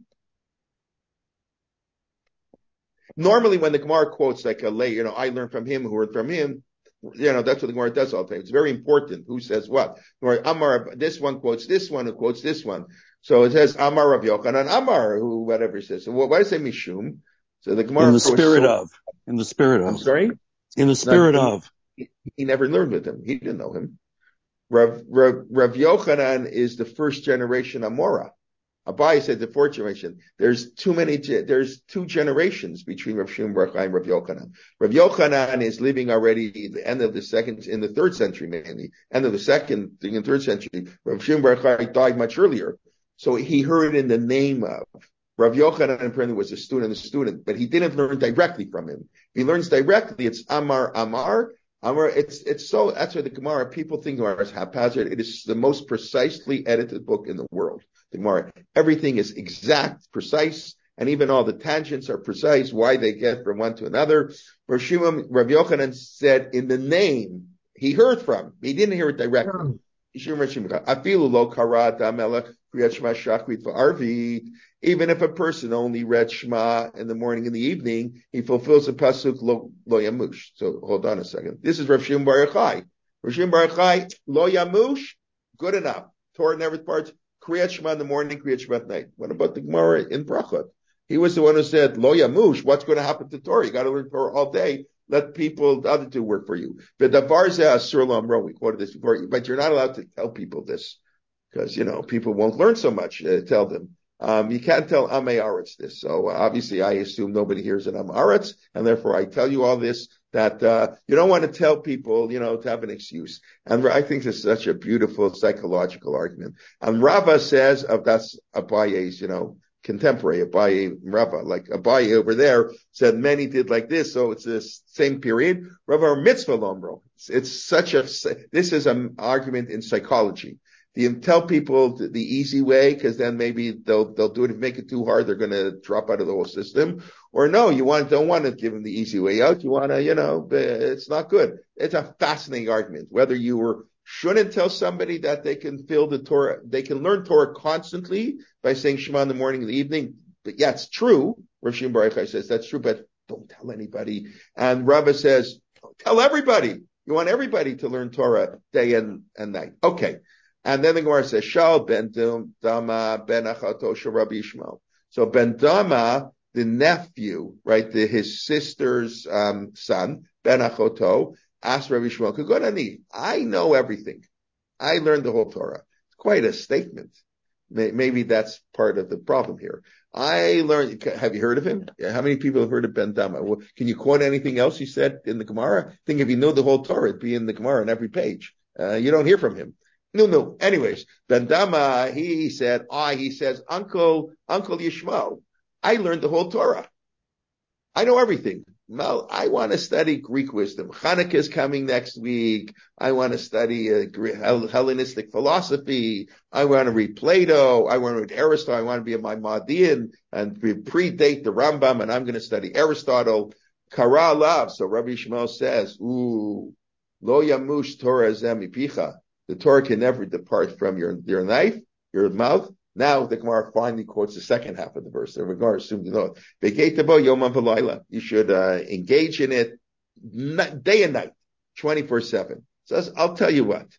Normally, when the Gemara quotes like a lay, I learned from him, who heard from him, that's what the Gemara does all the time. It's very important who says what. Amar, this one quotes this one, who quotes this one. So it says Amar Rav Yochanan, Amar, who whatever it says. So why does it say Mishum? So the Gemara in the spirit of. I'm sorry? In the spirit of. He never learned with him. He didn't know him. Rav Yochanan is the first generation Amora. Abai said the fourth generation. There's two generations between Rav Shimon Bar Yochai and Rav Yochanan. Rav Yochanan is living already the end of the second, in the third century mainly, end of the second, in the third century. Rav Shimon Bar Yochai died much earlier. So he heard in the name of. Rav Yochanan apparently was a student, but he didn't learn directly from him. If he learns directly, it's Amar. It's so, that's why the Gemara, people think Gemara is haphazard. It is the most precisely edited book in the world. The Gemara, everything is exact, precise, and even all the tangents are precise, why they get from one to another. Rav Yochanan said in the name, he heard from, he didn't hear it directly. Even if a person only read Shema in the morning and the evening, he fulfills the pasuk lo yamush. So hold on a second. This is Rav Shimon Bar Yochai. Rav Shimon Bar Yochai, lo yamush, good enough. Torah never departs. Kriyat Shema in the morning, Kriyat Shema at night. What about the Gemara in Brachot? He was the one who said, lo yamush, what's going to happen to Torah? You got to learn Torah all day. Let the other two work for you. But the Varza Asur Lo Amro, we quoted this before, but you're not allowed to tell people this because, people won't learn so much. Tell them. You can't tell Amei Aretz this. So obviously I assume nobody hears an Am Aretz, and therefore I tell you all this, that you don't want to tell people, to have an excuse. And I think this is such a beautiful psychological argument. And Rava says that's Abaye's, contemporary, Abaye Rava, like Abaye over there said many did like this, so it's the same period. Rava Mitzvah Lomro. This is an argument in psychology. Do you tell people the easy way, because then maybe they'll do it. If you make it too hard, they're going to drop out of the whole system. Or no, don't want to give them the easy way out. You want to, it's not good. It's a fascinating argument. Whether you shouldn't tell somebody that they can fill the Torah, they can learn Torah constantly by saying Shema in the morning and the evening. But yeah, it's true. Rav Shimon Bar Yochai says that's true, but don't tell anybody. And Rava says, tell everybody. You want everybody to learn Torah day and night. Okay. And then the Gemara says, Shal ben Dama ben Achato shel Rabbi Yishmael. So Ben Dama, the nephew, right, his sister's son, Ben Achoto, asked Rabbi Yishmael, Kugonani, I know everything. I learned the whole Torah. It's quite a statement. Maybe that's part of the problem here. I learned, have you heard of him? How many people have heard of Ben Dama? Well, can you quote anything else he said in the Gemara? I think if you know the whole Torah, it'd be in the Gemara on every page. You don't hear from him. No. Anyways, Ben Dama, he says, Uncle Yishmael, I learned the whole Torah. I know everything. Well, I want to study Greek wisdom. Hanukkah is coming next week. I want to study Hellenistic philosophy. I want to read Plato. I want to read Aristotle. I want to be a Maimonidean and predate the Rambam, and I'm going to study Aristotle. Kara lav. So Rabbi Yishmael says, lo yamush Torah zemipicha. The Torah can never depart from your knife, your mouth. Now the Gemara finally quotes the second half of the verse. The Gemara assumed you know it. You should engage in it day and night, 24/7. So I'll tell you what.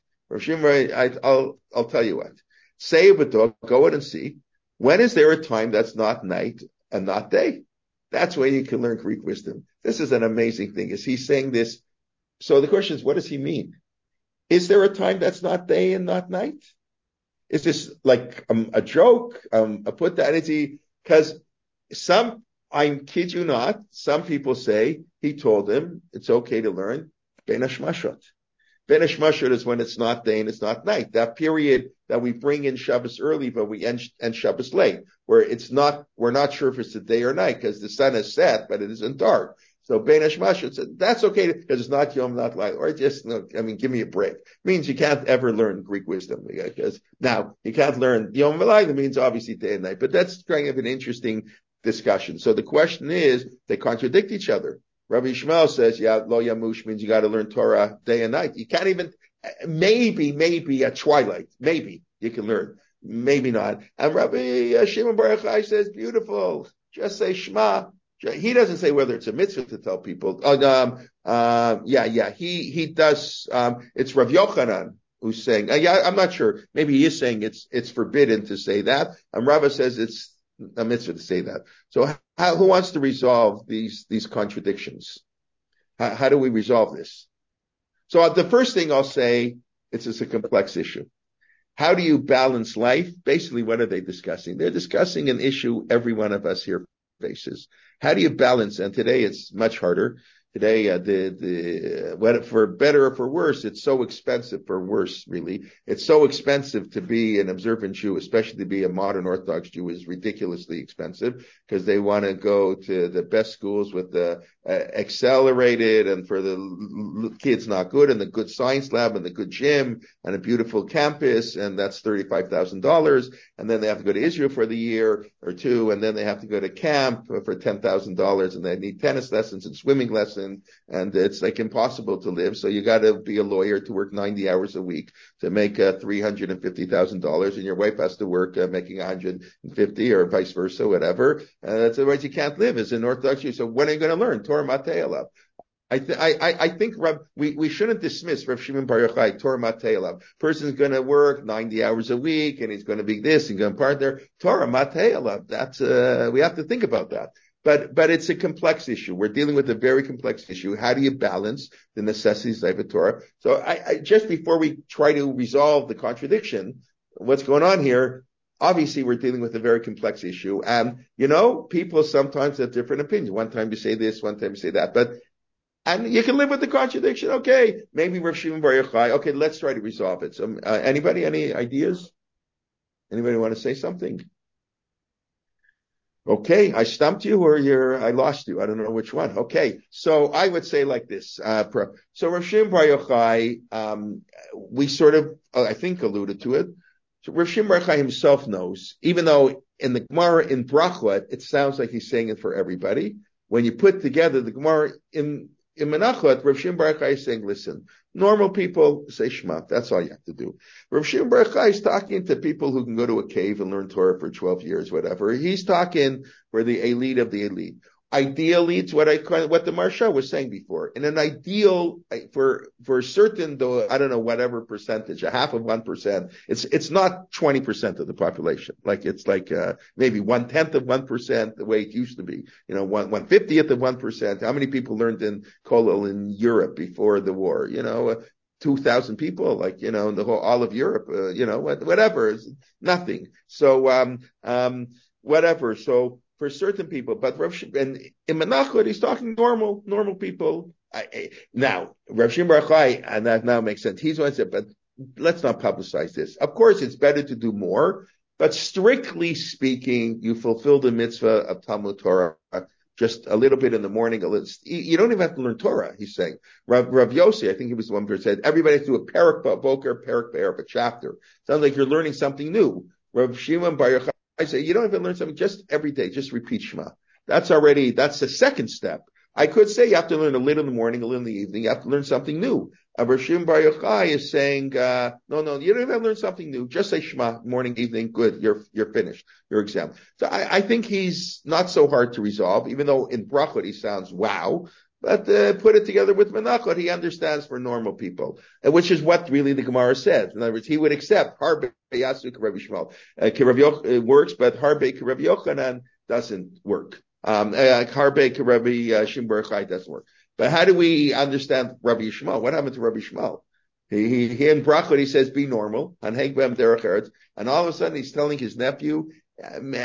I'll tell you what. Say but go out and see. When is there a time that's not night and not day? That's where you can learn Greek wisdom. This is an amazing thing. Is he saying this? So the question is, what does he mean? Is there a time that's not day and not night? Is this like a joke, a put that? Because I kid you not, some people say he told him it's okay to learn Ben Hashmashot. Ben Ishmashot is when it's not day and it's not night. That period that we bring in Shabbos early, but we end Shabbos late, where we're not sure if it's a day or night because the sun is set, but it isn't dark. So Ben Ishmashot said, that's okay because it's not Yom, not Layla. Or just, give me a break. It means you can't ever learn Greek wisdom. Because now you can't learn Yom Layla means obviously day and night, but that's kind of an interesting discussion. So the question is, they contradict each other. Rabbi Yishmael says, lo yamush means you got to learn Torah day and night. You can't even, maybe at twilight, maybe you can learn, maybe not. And Rabbi Shimon Bar Yochai says, beautiful, just say Shema. He doesn't say whether it's a mitzvah to tell people. He does. It's Rav Yochanan who's saying, I'm not sure. Maybe he is saying it's forbidden to say that. And Rava says it's a mitzvah to say that. So who wants to resolve these contradictions? How do we resolve this? So the first thing I'll say, it's a complex issue. How do you balance life? Basically, what are they discussing? They're discussing an issue every one of us here faces. How do you balance? And today it's much harder. Today, for better or for worse, it's so expensive. For worse, really, it's so expensive to be an observant Jew, especially to be a modern Orthodox Jew, is ridiculously expensive because they want to go to the best schools with the accelerated, and for the kids not good, and the good science lab and the good gym and a beautiful campus, and that's $35,000. And then they have to go to Israel for the year or two, and then they have to go to camp for $10,000, and they need tennis lessons and swimming lessons. And it's like impossible to live. So you got to be a lawyer to work 90 hours a week to make $350,000, and your wife has to work making 150 or vice versa, whatever. That's the way you can't live as an Orthodox Jew. So when are you going to learn Torah Matei Elav? I think we shouldn't dismiss Rav Shimon Bar Yochai, Torah Matei Elav. Person's going to work 90 hours a week, and he's going to be this and going to partner Torah Matei Elav. That's we have to think about that. But it's a complex issue. We're dealing with a very complex issue. How do you balance the necessities of the Torah? So I just before we try to resolve the contradiction, what's going on here? Obviously, we're dealing with a very complex issue. And, people sometimes have different opinions. One time you say this, one time you say that. And you can live with the contradiction. Okay, maybe Rav Shimon Bar Yochai. Okay, let's try to resolve it. So anybody, any ideas? Anybody want to say something? Okay, I stumped you or I lost you. I don't know which one. Okay, so I would say like this. So Rav Shimon Bar Yochai, we sort of, I think, alluded to it. So Rav Shimon Bar Yochai himself knows, even though in the Gemara in Brachot, it sounds like he's saying it for everybody. When you put together the Gemara in Menachot, Rav Shimon Bar Yochai is saying, listen, normal people say Shema. That's all you have to do. Rav Shimon Bar Yochai is talking to people who can go to a cave and learn Torah for 12 years, whatever. He's talking for the elite of the elite. Ideally, it's what the Maharsha was saying before. In an ideal, for certain, though, I don't know, whatever percentage, a half of 1%, it's not 20% of the population. It's maybe 1/10 of 1%, the way it used to be. 1/50th of 1%. How many people learned in Kollel in Europe before the war? 2,000 people, in the whole, all of Europe, whatever, it's nothing. So, whatever. So, for certain people, but and in Menachot, he's talking normal people. Now, Rav Shimon Bar Yochai, and that now makes sense. He's the one who said, but let's not publicize this. Of course, it's better to do more, but strictly speaking, you fulfill the mitzvah of Talmud Torah just a little bit in the morning. You don't even have to learn Torah, he's saying. Rav Yossi, I think he was the one who said, everybody has to do a parak boker, parak be'erev, a chapter. Sounds like you're learning something new. Rav Shimon Bar Yochai, I say, you don't even learn something just every day, just repeat Shema. That's the second step. I could say you have to learn a little in the morning, a little in the evening, you have to learn something new. Rav Shimon Bar Yochai is saying, no, you don't even learn something new. Just say Shema, morning, evening, good, you're finished, your exam. So I think he's not so hard to resolve, even though in Brachot he sounds wow. But put it together with Menachot, he understands for normal people, which is what really the Gemara says. In other words, he would accept Harbe Yasu K'Rav Yishmael. Works, but Harbe K'Rav Yochanan doesn't work. Harbe K'Rav Shimon Bar Yochai doesn't work. But how do we understand Rabbi Yishmael? What happened to Rabbi Yishmael? He in Brachot, he says, be normal, and all of a sudden he's telling his nephew,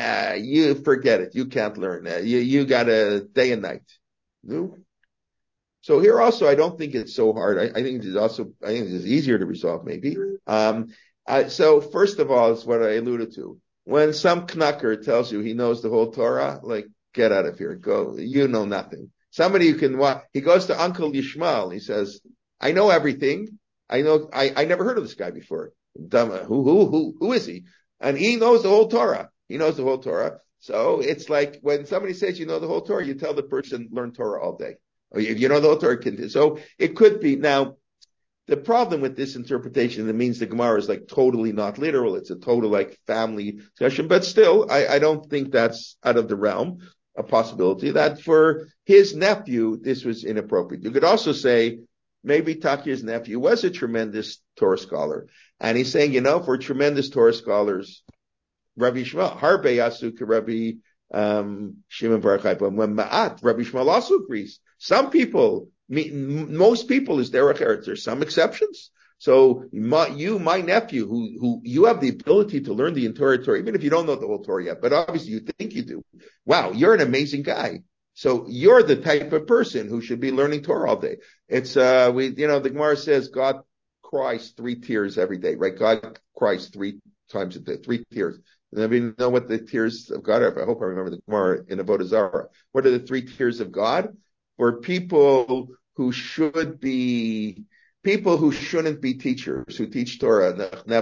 you forget it, you can't learn. You got a day and night. No? So here also, I don't think it's so hard. I think it's easier to resolve maybe. So first of all, is what I alluded to. When some knucker tells you he knows the whole Torah, like, get out of here. Go. You know nothing. Somebody who can, he goes to Uncle Yishmael. He says, I know everything. I never heard of this guy before. Who is he? And he knows the whole Torah. He knows the whole Torah. So it's like when somebody says you know the whole Torah, you tell the person, learn Torah all day. Or if you know the whole Torah, so it could be. Now, the problem with this interpretation, it means the Gemara is like totally not literal. It's a total like family discussion. But still, I don't think that's out of the realm, a possibility that for his nephew, this was inappropriate. You could also say, maybe Takir's nephew was a tremendous Torah scholar. And he's saying, for tremendous Torah scholars, Rabbi Shmuel, Harbe Yasu Rabbi Shimon Bar Yochai, but when Ma'at, Rabbi Shmuel also agrees. Some people, most people is derech eretz. There's some exceptions. So my nephew, who you have the ability to learn the entire Torah, even if you don't know the whole Torah yet, but obviously you think you do. Wow, you're an amazing guy. So you're the type of person who should be learning Torah all day. It's the Gemara says God cries 3 tears every day, right? God cries 3 times a day, 3 tears. And we know what the tears of God are. I hope I remember the Gemara in Avodah Zarah. What are the 3 tears of God? For people who shouldn't be teachers, who teach Torah,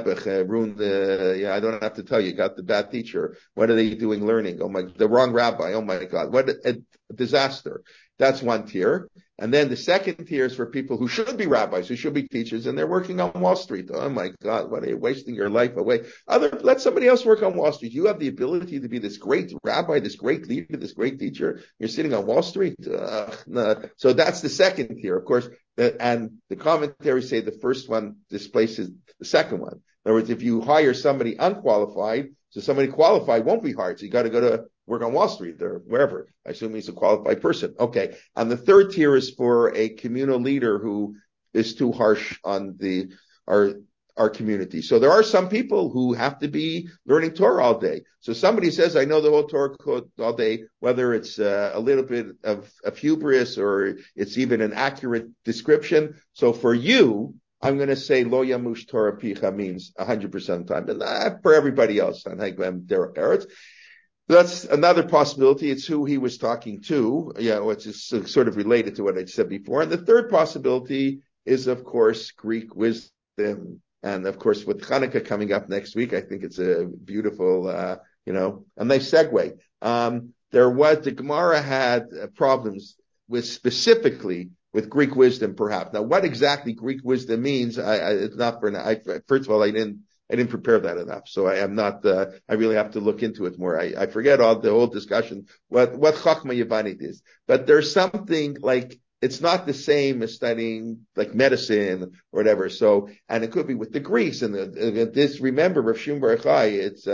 I don't have to tell you, got the bad teacher. What are they doing learning? The wrong rabbi. Oh my God. What a disaster. That's 1 tier. And then the second tier is for people who should be rabbis, who should be teachers, and they're working on Wall Street. Oh my God, what are you wasting your life away? Let somebody else work on Wall Street. You have the ability to be this great rabbi, this great leader, this great teacher. You're sitting on Wall Street. No. So that's the second tier, of course. And the commentaries say the first one displaces the second one. In other words, if you hire somebody unqualified, so somebody qualified won't be hired. So you got to go to work on Wall Street or wherever. I assume he's a qualified person. Okay. And the third tier is for a communal leader who is too harsh on our community. So there are some people who have to be learning Torah all day. So somebody says, I know the whole Torah code all day, whether it's a little bit of hubris or it's even an accurate description. So for you, I'm going to say Lo Yamush Torah Picha means 100% of the time. And not for everybody else. On Haglam Derech Eretz. That's another possibility. It's who he was talking to. It's sort of related to what I said before. And the third possibility is, of course, Greek wisdom. And of course, with Hanukkah coming up next week, I think it's a beautiful, a nice segue. The Gemara had problems specifically with Greek wisdom, perhaps. Now, what exactly Greek wisdom means, it's not for now. First of all, I didn't prepare that enough. So I am not, I really have to look into it more. I forget the whole discussion, what Chachma Yavanit is. But there's something like, it's not the same as studying like medicine or whatever. So, and it could be with the Greeks and remember, Rav Shimon Bar Yochai,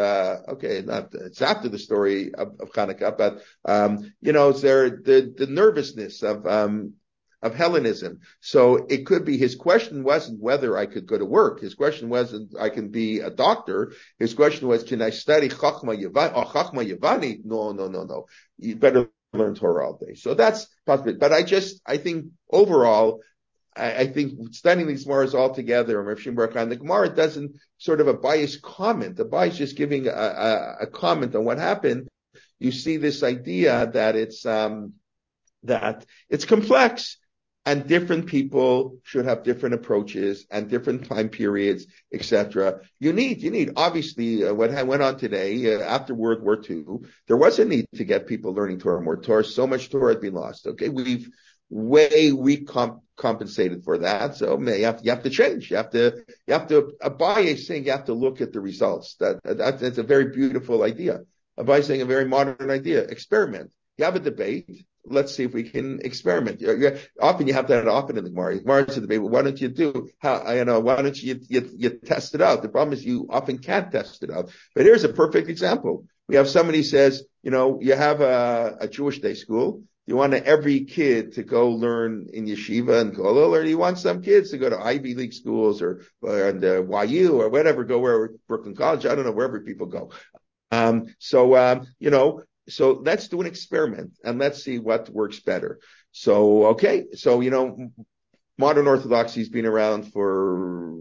it's after the story of Hanukkah, but, it's the nervousness of Hellenism. So it could be, his question wasn't whether I could go to work. His question wasn't, I can be a doctor. His question was, can I study Chachma Yavani? No. You better learn Torah all day. So that's possible. But I think overall, I think studying these Gemaras all together, and Rav Shimon Bar Yochai, the Gemara doesn't sort of a biased comment. The bias just giving a comment on what happened. You see this idea that it's complex. And different people should have different approaches and different time periods, etc. You need, obviously, what went on today, after World War II, there was a need to get people learning Torah more. So much Torah had been lost. Okay. We've compensated for that. So you have to change. You have to, Abaye is saying you have to look at the results. That's a very beautiful idea. Abaye is saying a very modern idea. Experiment. You have a debate. Let's see if we can experiment. Often you have that often in the Gemara. Gemara's a debate. Well, why don't you why don't you test it out? The problem is you often can't test it out. But here's a perfect example. We have somebody says, you have a Jewish day school. You want every kid to go learn in yeshiva and kollel, or you want some kids to go to Ivy League schools or YU or whatever, go where Brooklyn College. I don't know, wherever people go. so let's do an experiment and let's see what works better. So, okay. So, modern Orthodoxy's been around for,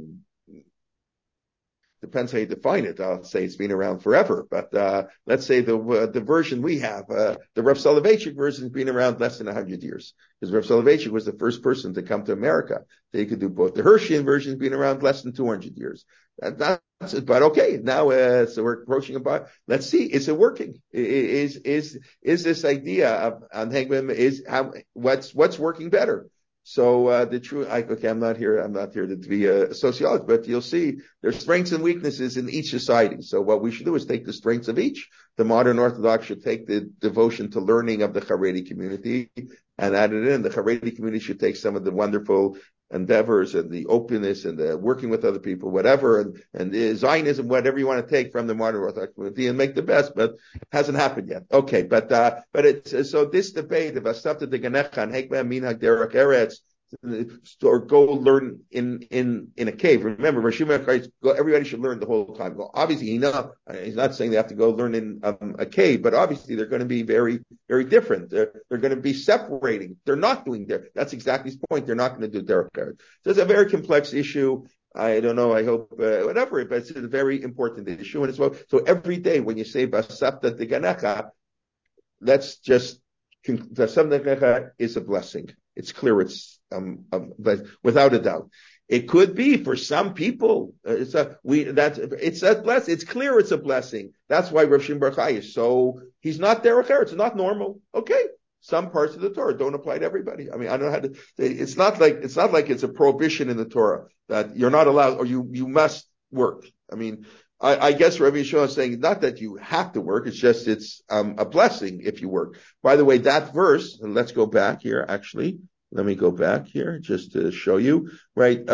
depends how you define it. I'll say it's been around forever, but let's say the version we have, the Rav Soloveitchik version has been around less than 100 years, because Rav Soloveitchik was the first person to come to America. So you could do both. The Hirschian version has been around less than 200 years. That's it. But okay, now so we're approaching about. Let's see, is it working? Is this idea of Hegman what's working better? So the truth, I'm not here to be a sociologist, but you'll see there's strengths and weaknesses in each society. So what we should do is take the strengths of each. The modern Orthodox should take the devotion to learning of the Haredi community and add it in. The Haredi community should take some of the wonderful endeavors and the openness and the working with other people, whatever, and the Zionism, whatever you want to take from the modern Orthodox community and make the best, but it hasn't happened yet. Okay, but it's, so this debate of Asafta de Ganecha and Hekmeh Minhag Derech Eretz, or go learn in a cave. Remember, everybody should learn the whole time. Well, obviously, he's not saying they have to go learn in a cave, but obviously they're going to be very, very different. They're going to be separating. They're not doing there. That's exactly his point. They're not going to do derech eretz. So it's a very complex issue. I don't know. I hope whatever, but it's a very important issue. And it's so every day when you say Basapta de Ganecha, let's just Basapta de Ganecha is a blessing. It's clear. It's but without a doubt, it could be for some people. It's a blessing. It's clear it's a blessing. That's why Rav Shimon Bar Chai is so. He's not derech eretz. It's not normal. Okay, some parts of the Torah don't apply to everybody. I mean, I don't know how to say. It's not like it's a prohibition in the Torah that you're not allowed or you must work. I mean, I guess Rabbi Yeshua is saying not that you have to work. It's just it's a blessing if you work. By the way, that verse. And let's go back here. Actually, let me go back here just to show you. Right.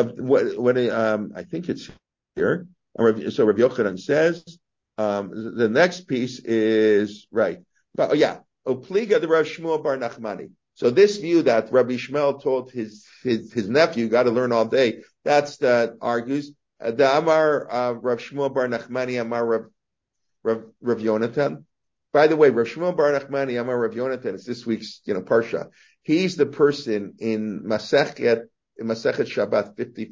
I think it's here. So Rabbi Yochanan says the next piece is right. But yeah, Opliga the Rav Shmuel Bar Nachmani. So this view that Rabbi Shmuel told his nephew, got to learn all day. That argues. The Amar Rav Shmuel Bar Nachmani Amar Rav Yonatan. By the way, Rav Shmuel Bar Nachmani Amar Rav Yonatan is this week's Parsha. He's the person in Masechet Shabbat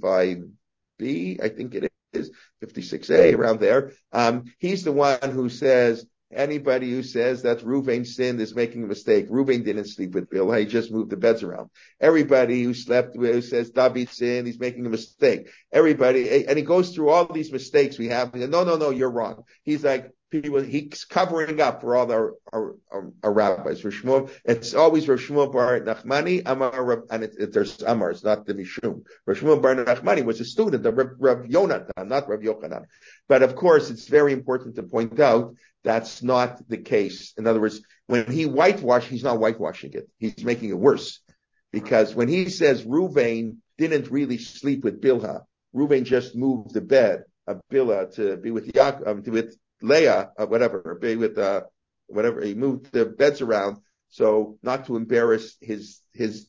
55b, I think it is 56a, around there. He's the one who says. Anybody who says that Reuven sinned is making a mistake. Reuven didn't sleep with Bilhah. He just moved the beds around. Everybody who says David sinned, he's making a mistake. Everybody, and he goes through all these mistakes we have. No, you're wrong. He's like, he's covering up for all our rabbis. It's always Rav Shmuel Bar Nachmani, Amar, and there's Amar, it's not the Mishum. Rav Shmuel Bar Nachmani was a student of Rav Yonatan, not Rav Yochanan. But of course, it's very important to point out that's not the case. In other words, when he whitewashed, he's not whitewashing it. He's making it worse. Because when he says Reuven didn't really sleep with Bilhah, Reuven just moved the bed of Bilhah to be with with Leah, be with whatever. He moved the beds around so not to embarrass his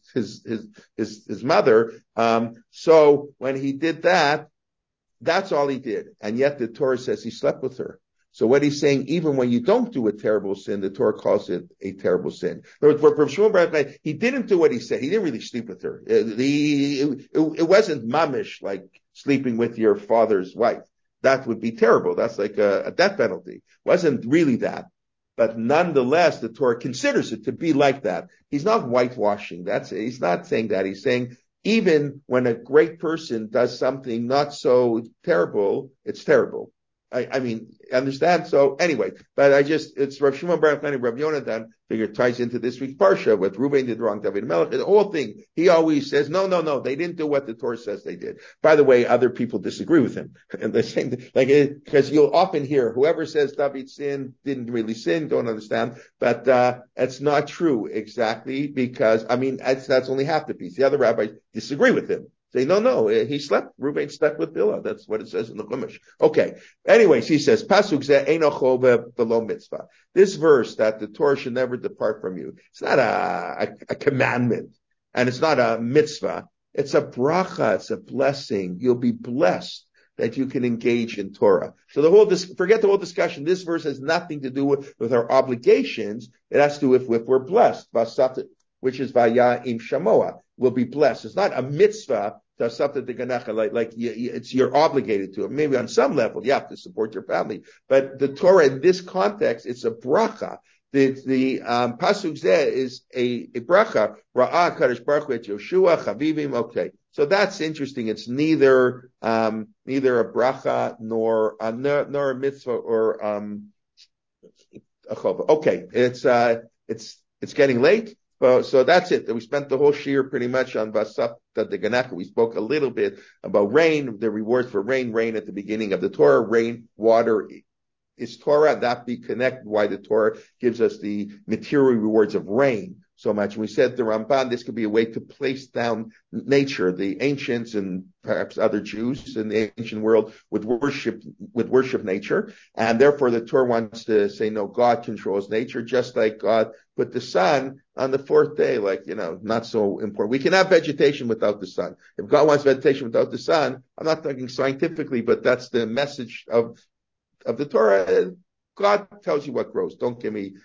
mother. So when he did that, that's all he did. And yet the Torah says he slept with her. So what he's saying, even when you don't do a terrible sin, the Torah calls it a terrible sin. For Shmuel Bar Nachmani, he didn't do what he said. He didn't really sleep with her. It wasn't mamish, like sleeping with your father's wife. That would be terrible. That's like a death penalty. It wasn't really that. But nonetheless, the Torah considers it to be like that. He's not whitewashing. He's not saying that. He's saying even when a great person does something not so terrible, it's terrible. I mean, understand? So anyway, but it's Rav Shimon Bar Nachmani, Rav Yonatan, figure ties into this week's Parsha, what Reuven did wrong, David Melech, the whole thing. He always says, no, they didn't do what the Torah says they did. By the way, other people disagree with him. And the same thing, because you'll often hear, whoever says David sinned, didn't really sin, don't understand. But, it's not true exactly because, that's only half the piece. The other rabbis disagree with him. Say, no, Reuven slept with Bilhah. That's what it says in the Chumash. Okay. Anyways, he says, Pasuk zeh eino chova below mitzvah. This verse that the Torah should never depart from you, it's not a commandment, and it's not a mitzvah. It's a bracha, it's a blessing. You'll be blessed. that you can engage in Torah. So forget the whole discussion. This verse has nothing to do with our obligations. It has to do with we're blessed, which is Vaya im Shamoa. We'll be blessed. It's not a mitzvah to something it's you're obligated to it. Maybe on some level you have to support your family, but the Torah in this context, it's a bracha. The pasuk zeh is a bracha. Ra'ah Kadosh Baruch Hu et Yoshua Chavivim. Okay, so that's interesting. It's neither a bracha nor a mitzvah or a chova. Okay, it's getting late. So that's it. We spent the whole shiur pretty much on Vasapta Deganaka. We spoke a little bit about rain, the rewards for rain at the beginning of the Torah. Rain, water is Torah. That be connected why the Torah gives us the material rewards of rain so much. And we said the Ramban, this could be a way to place down nature. The ancients and perhaps other Jews in the ancient world would worship nature. And therefore the Torah wants to say, no, God controls nature, just like God put the sun on the fourth day, not so important. We can have vegetation without the sun. If God wants vegetation without the sun, I'm not talking scientifically, but that's the message of the Torah. God tells you what grows. Don't give me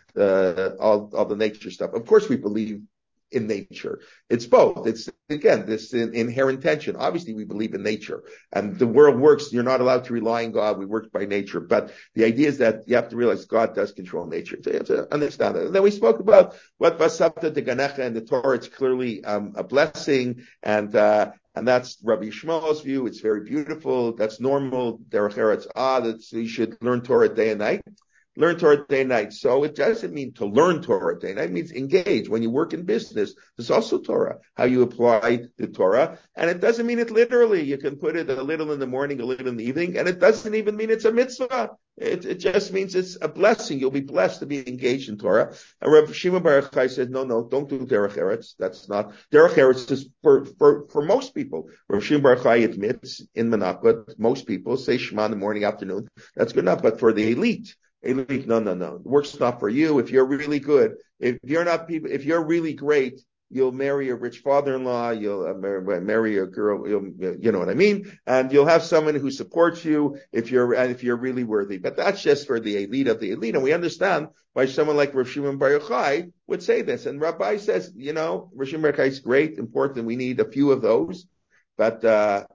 all the nature stuff. Of course we believe in nature. It's both. It's, again, this inherent tension. Obviously we believe in nature. And the world works. You're not allowed to rely on God. We work by nature. But the idea is that you have to realize God does control nature. So you have to understand that. And then we spoke about what Vasapta Deganecha in the Torah. It's clearly a blessing. And that's Rabbi Yishmael's view. It's very beautiful. That's normal. Derech Eretz you should learn Torah day and night. Learn Torah day and night. So it doesn't mean to learn Torah day and night. It means engage. When you work in business, there's also Torah, how you apply the Torah. And it doesn't mean it literally. You can put it a little in the morning, a little in the evening. And it doesn't even mean it's a mitzvah. It just means it's a blessing. You'll be blessed to be engaged in Torah. And Rav Shimon Bar Yochai says, no, don't do Derech Eretz. That's not, Derech Eretz is for most people. Rav Shimon Bar Yochai admits in Menachot, most people say Shema in the morning, afternoon. That's good enough. But for the elite, no. The work's not for you. If you're really good, if you're really great, you'll marry a rich father-in-law, you'll marry a girl, you know what I mean? And you'll have someone who supports you if you're really worthy. But that's just for the elite of the elite. And we understand why someone like Rav Shimon Bar Yochai would say this. And Rabbi says, Rav Shimon Bar Yochai is great, important. We need a few of those. But,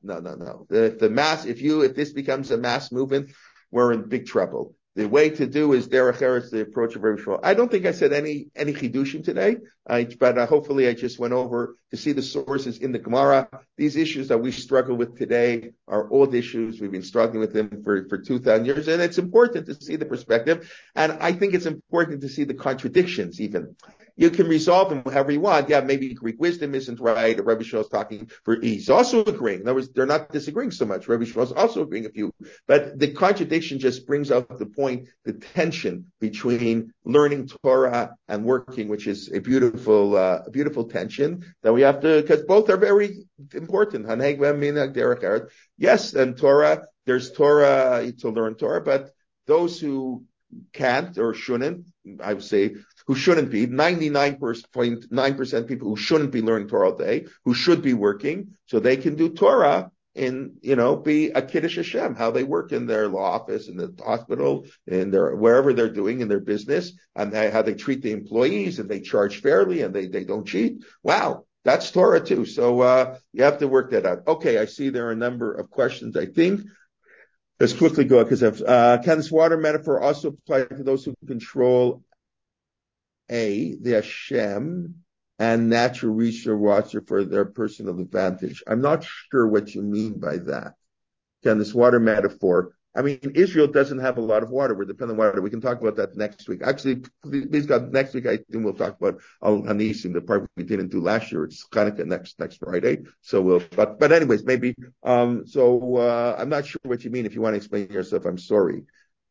no. The mass, if this becomes a mass movement, we're in big trouble. The way to do is Derech Eretz, the approach of Rabbi Shmuel. I don't think I said any chidushim today, but hopefully I just went over to see the sources in the Gemara. These issues that we struggle with today are old issues. We've been struggling with them for 2,000 years, and it's important to see the perspective. And I think it's important to see the contradictions even. You can resolve them however you want. Yeah, maybe Greek wisdom isn't right, or Rabbi Shmuel is talking he's also agreeing. In other words, they're not disagreeing so much. Rabbi Shmuel is also agreeing a few. But the contradiction just brings up the point, the tension between learning Torah and working, which is a beautiful tension that we have to, because both are very important. Yes, and Torah, there's Torah to learn Torah, but those who can't or shouldn't, I would say, who shouldn't be, 99.9% people who shouldn't be learning Torah all day, who should be working, so they can do Torah and, be a Kiddush Hashem, how they work in their law office, in the hospital, in wherever they're doing in their business, and how they treat the employees, and they charge fairly, and they don't cheat. Wow. That's Torah too. So, you have to work that out. Okay. I see there are a number of questions, I think. Let's quickly go, because can this water metaphor also apply to those who control the Hashem and natural resource for their personal advantage? I'm not sure what you mean by that. Can this water metaphor? I mean, Israel doesn't have a lot of water. We're dependent on water. We can talk about that next week. Actually, please God, next week I think we'll talk about Al Hanisim, the part we didn't do last year. It's Hanukkah next Friday. So but anyways, maybe. I'm not sure what you mean. If you want to explain yourself, I'm sorry.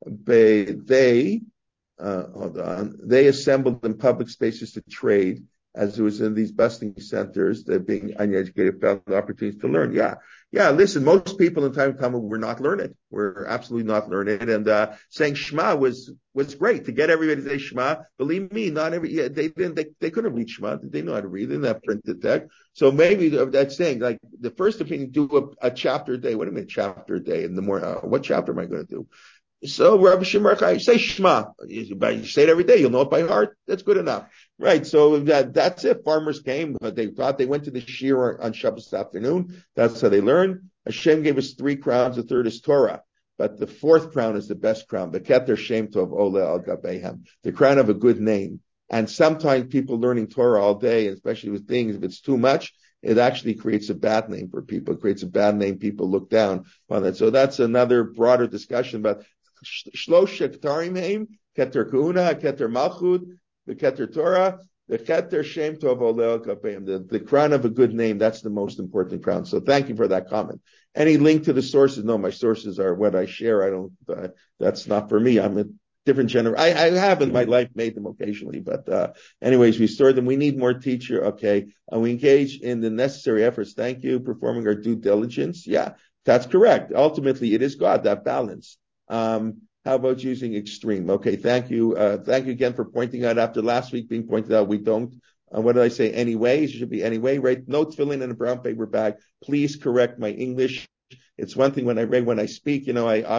They assembled in public spaces to trade, as it was in these busting centers, that being uneducated found opportunities to learn. Yeah. Listen, most people in time to come were not learned. We're absolutely not learned. And saying Shema was great to get everybody to say Shema. Believe me, not every they couldn't read Shema. They know how to read. They didn't have printed text. So maybe that's saying, like, the first opinion, do a chapter a day. What do you mean chapter a day? In the morning, what chapter am I going to do? So Rabbi Shimon Bar Yochai, say Shema. You say it every day. You'll know it by heart. That's good enough. Right. So that's it. Farmers came, but they thought they went to the shir on Shabbos afternoon. That's how they learned. Hashem gave us 3 crowns. The third is Torah. But the 4th crown is the best crown. The Keter Shem Tov Ole Al Gabehem. The crown of a good name. And sometimes people learning Torah all day, especially with things, if it's too much, it actually creates a bad name for people. It creates a bad name. People look down on that. So that's another broader discussion. But Shlosh Ketarim Heim, Keter Kuna, Keter Malchut, the Keter Torah, the Keter Shem Tov Olel Kapeim, the crown of a good name. That's the most important crown. So thank you for that comment. Any link to the sources? No, my sources are what I share. I don't. That's not for me. I'm a different generation. I have in my life made them occasionally, but anyways, we store them. We need more teacher. Okay, and we engage in the necessary efforts. Thank you, performing our due diligence. Yeah, that's correct. Ultimately, it is God, that balance. How about using extreme? Okay, thank you. Thank you again for pointing out after last week being pointed out. We don't, what did I say? Anyway, it should be anyway, right? No tefillin in a brown paper bag. Please correct my English. It's one thing when I speak,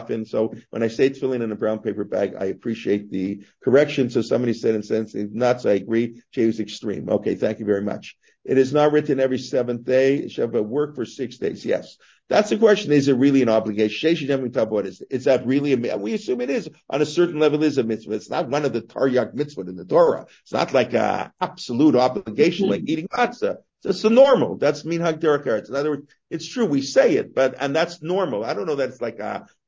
so when I say tefillin in a brown paper bag, I appreciate the correction. So somebody said in sense, nuts, I agree. Jay was extreme. Okay, thank you very much. It is not written every 7th day. It should have a work for 6 days. Yes. That's the question. Is it really an obligation? Is that really we assume it is. On a certain level, it is a mitzvah. It's not one of the Taryag mitzvah in the Torah. It's not like a absolute obligation like eating matzah. It's a normal. That's minhag derech eretz. In other words, it's true. We say it, and that's normal. I don't know that it's like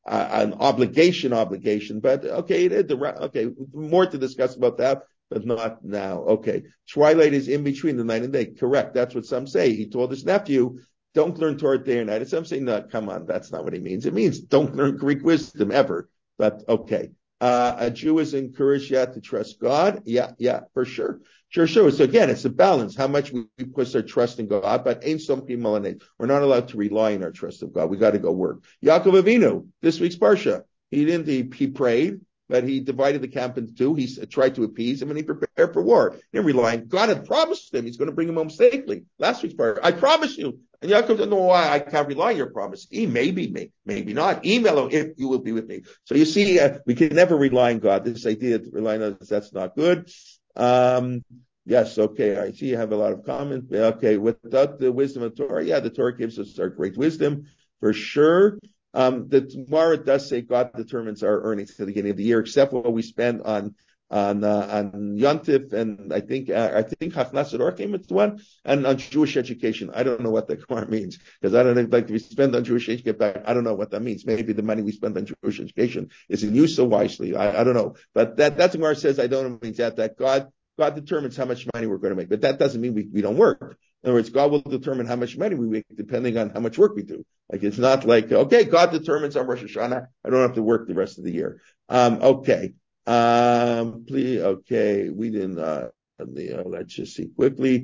an obligation, but okay, it is. Okay, more to discuss about that, but not now. Okay. Twilight is in between the night and day. Correct. That's what some say. He told his nephew, don't learn Torah day or night. And some say, no, come on. That's not what he means. It means don't learn Greek wisdom ever. But okay. A Jew is encouraged to trust God. Yeah, for sure. Sure. So again, it's a balance. How much we put our trust in God, but ain't something malanet. We're not allowed to rely on our trust of God. We got to go work. Yaakov Avinu, this week's Parsha. He prayed, but he divided the camp into 2. He tried to appease him and he prepared for war. He didn't rely on God. Had promised him he's going to bring him home safely. Last week's Parsha, I promise you. And Yaakov doesn't know why I can't rely on your promise. Maybe not. Email him if you will be with me. So you see, we can never rely on God. This idea of relying on us, that's not good. Yes, okay. I see you have a lot of comments. Okay, without the wisdom of Torah, the Torah gives us our great wisdom for sure. The Gemara does say God determines our earnings at the beginning of the year, except what we spend on Yontif, and I think Hachnas Orach came into one, and on Jewish education. I don't know what the Gemara means, because I don't think, like, if we spend on Jewish education, get back, I don't know what that means. Maybe the money we spend on Jewish education isn't used so wisely. I don't know. But that's Gemara says, I don't know what it means that God determines how much money we're going to make. But that doesn't mean we don't work. In other words, God will determine how much money we make depending on how much work we do. Like, it's not like, okay, God determines on Rosh Hashanah, I don't have to work the rest of the year. Okay. Please, okay, we didn't, let's just see quickly.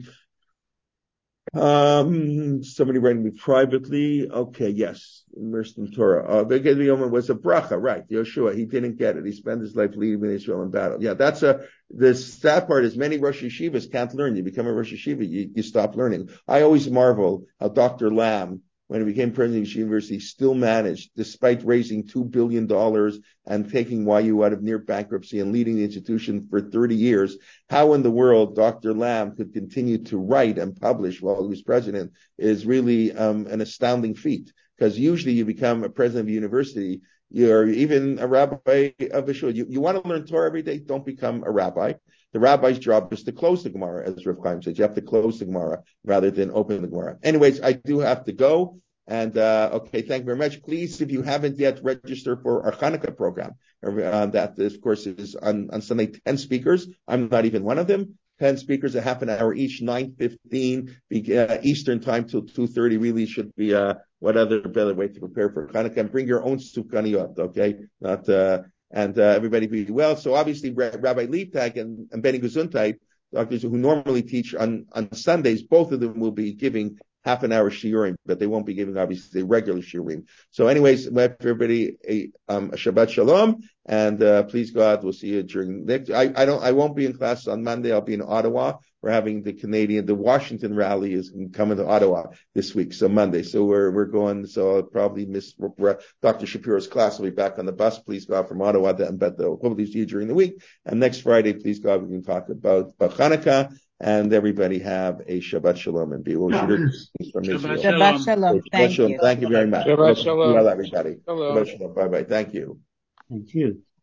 Somebody writing me privately. Okay, yes, immersed in Torah. Beged Yom was a bracha, right? Yeshua, he didn't get it. He spent his life leading Israel in battle. Yeah, the sad part is many Rosh Yeshivas can't learn. You become a Rosh Yeshiva, you stop learning. I always marvel how Dr. Lamb, when he became president of the university, still managed, despite raising $2 billion and taking YU out of near bankruptcy and leading the institution for 30 years, how in the world Dr. Lamb could continue to write and publish while he was president is really an astounding feat. Because usually you become a president of a university, you're even a rabbi of a shul. You want to learn Torah every day, don't become a rabbi. The rabbi's job is to close the Gemara, as Rav Chaim says. You have to close the Gemara rather than open the Gemara. Anyways, I do have to go. And, okay, thank you very much. Please, if you haven't yet, register for our Hanukkah program. That, of course, is on Sunday, 10 speakers. I'm not even one of them. 10 speakers, a half an hour each, 9:15 Eastern time till 2:30. Really should be, what other better way to prepare for Hanukkah? And bring your own sukkaniyot, okay? And everybody be well. So obviously, Rabbi Liebtag and Benny Gesundheit, doctors who normally teach on Sundays, both of them will be giving half an hour shiurim, but they won't be giving obviously regular shiurim. So anyways, we have everybody a Shabbat Shalom, and please God, we'll see you during next. I won't be in class on Monday. I'll be in Ottawa. We're having the Washington rally is coming to Ottawa this week, so Monday. So we're going. So I'll probably miss Dr. Shapiro's class. I'll be back on the bus, please God, from Ottawa, but they'll hopefully see you during the week. And next Friday, please God, we can talk about Hanukkah. And everybody have a Shabbat Shalom and be well. From Israel. Shabbat Shalom. Thank you. Thank you very much. Shabbat Shalom. Everybody. Shalom. Shabbat Shalom. Bye bye. Thank you. Thank you.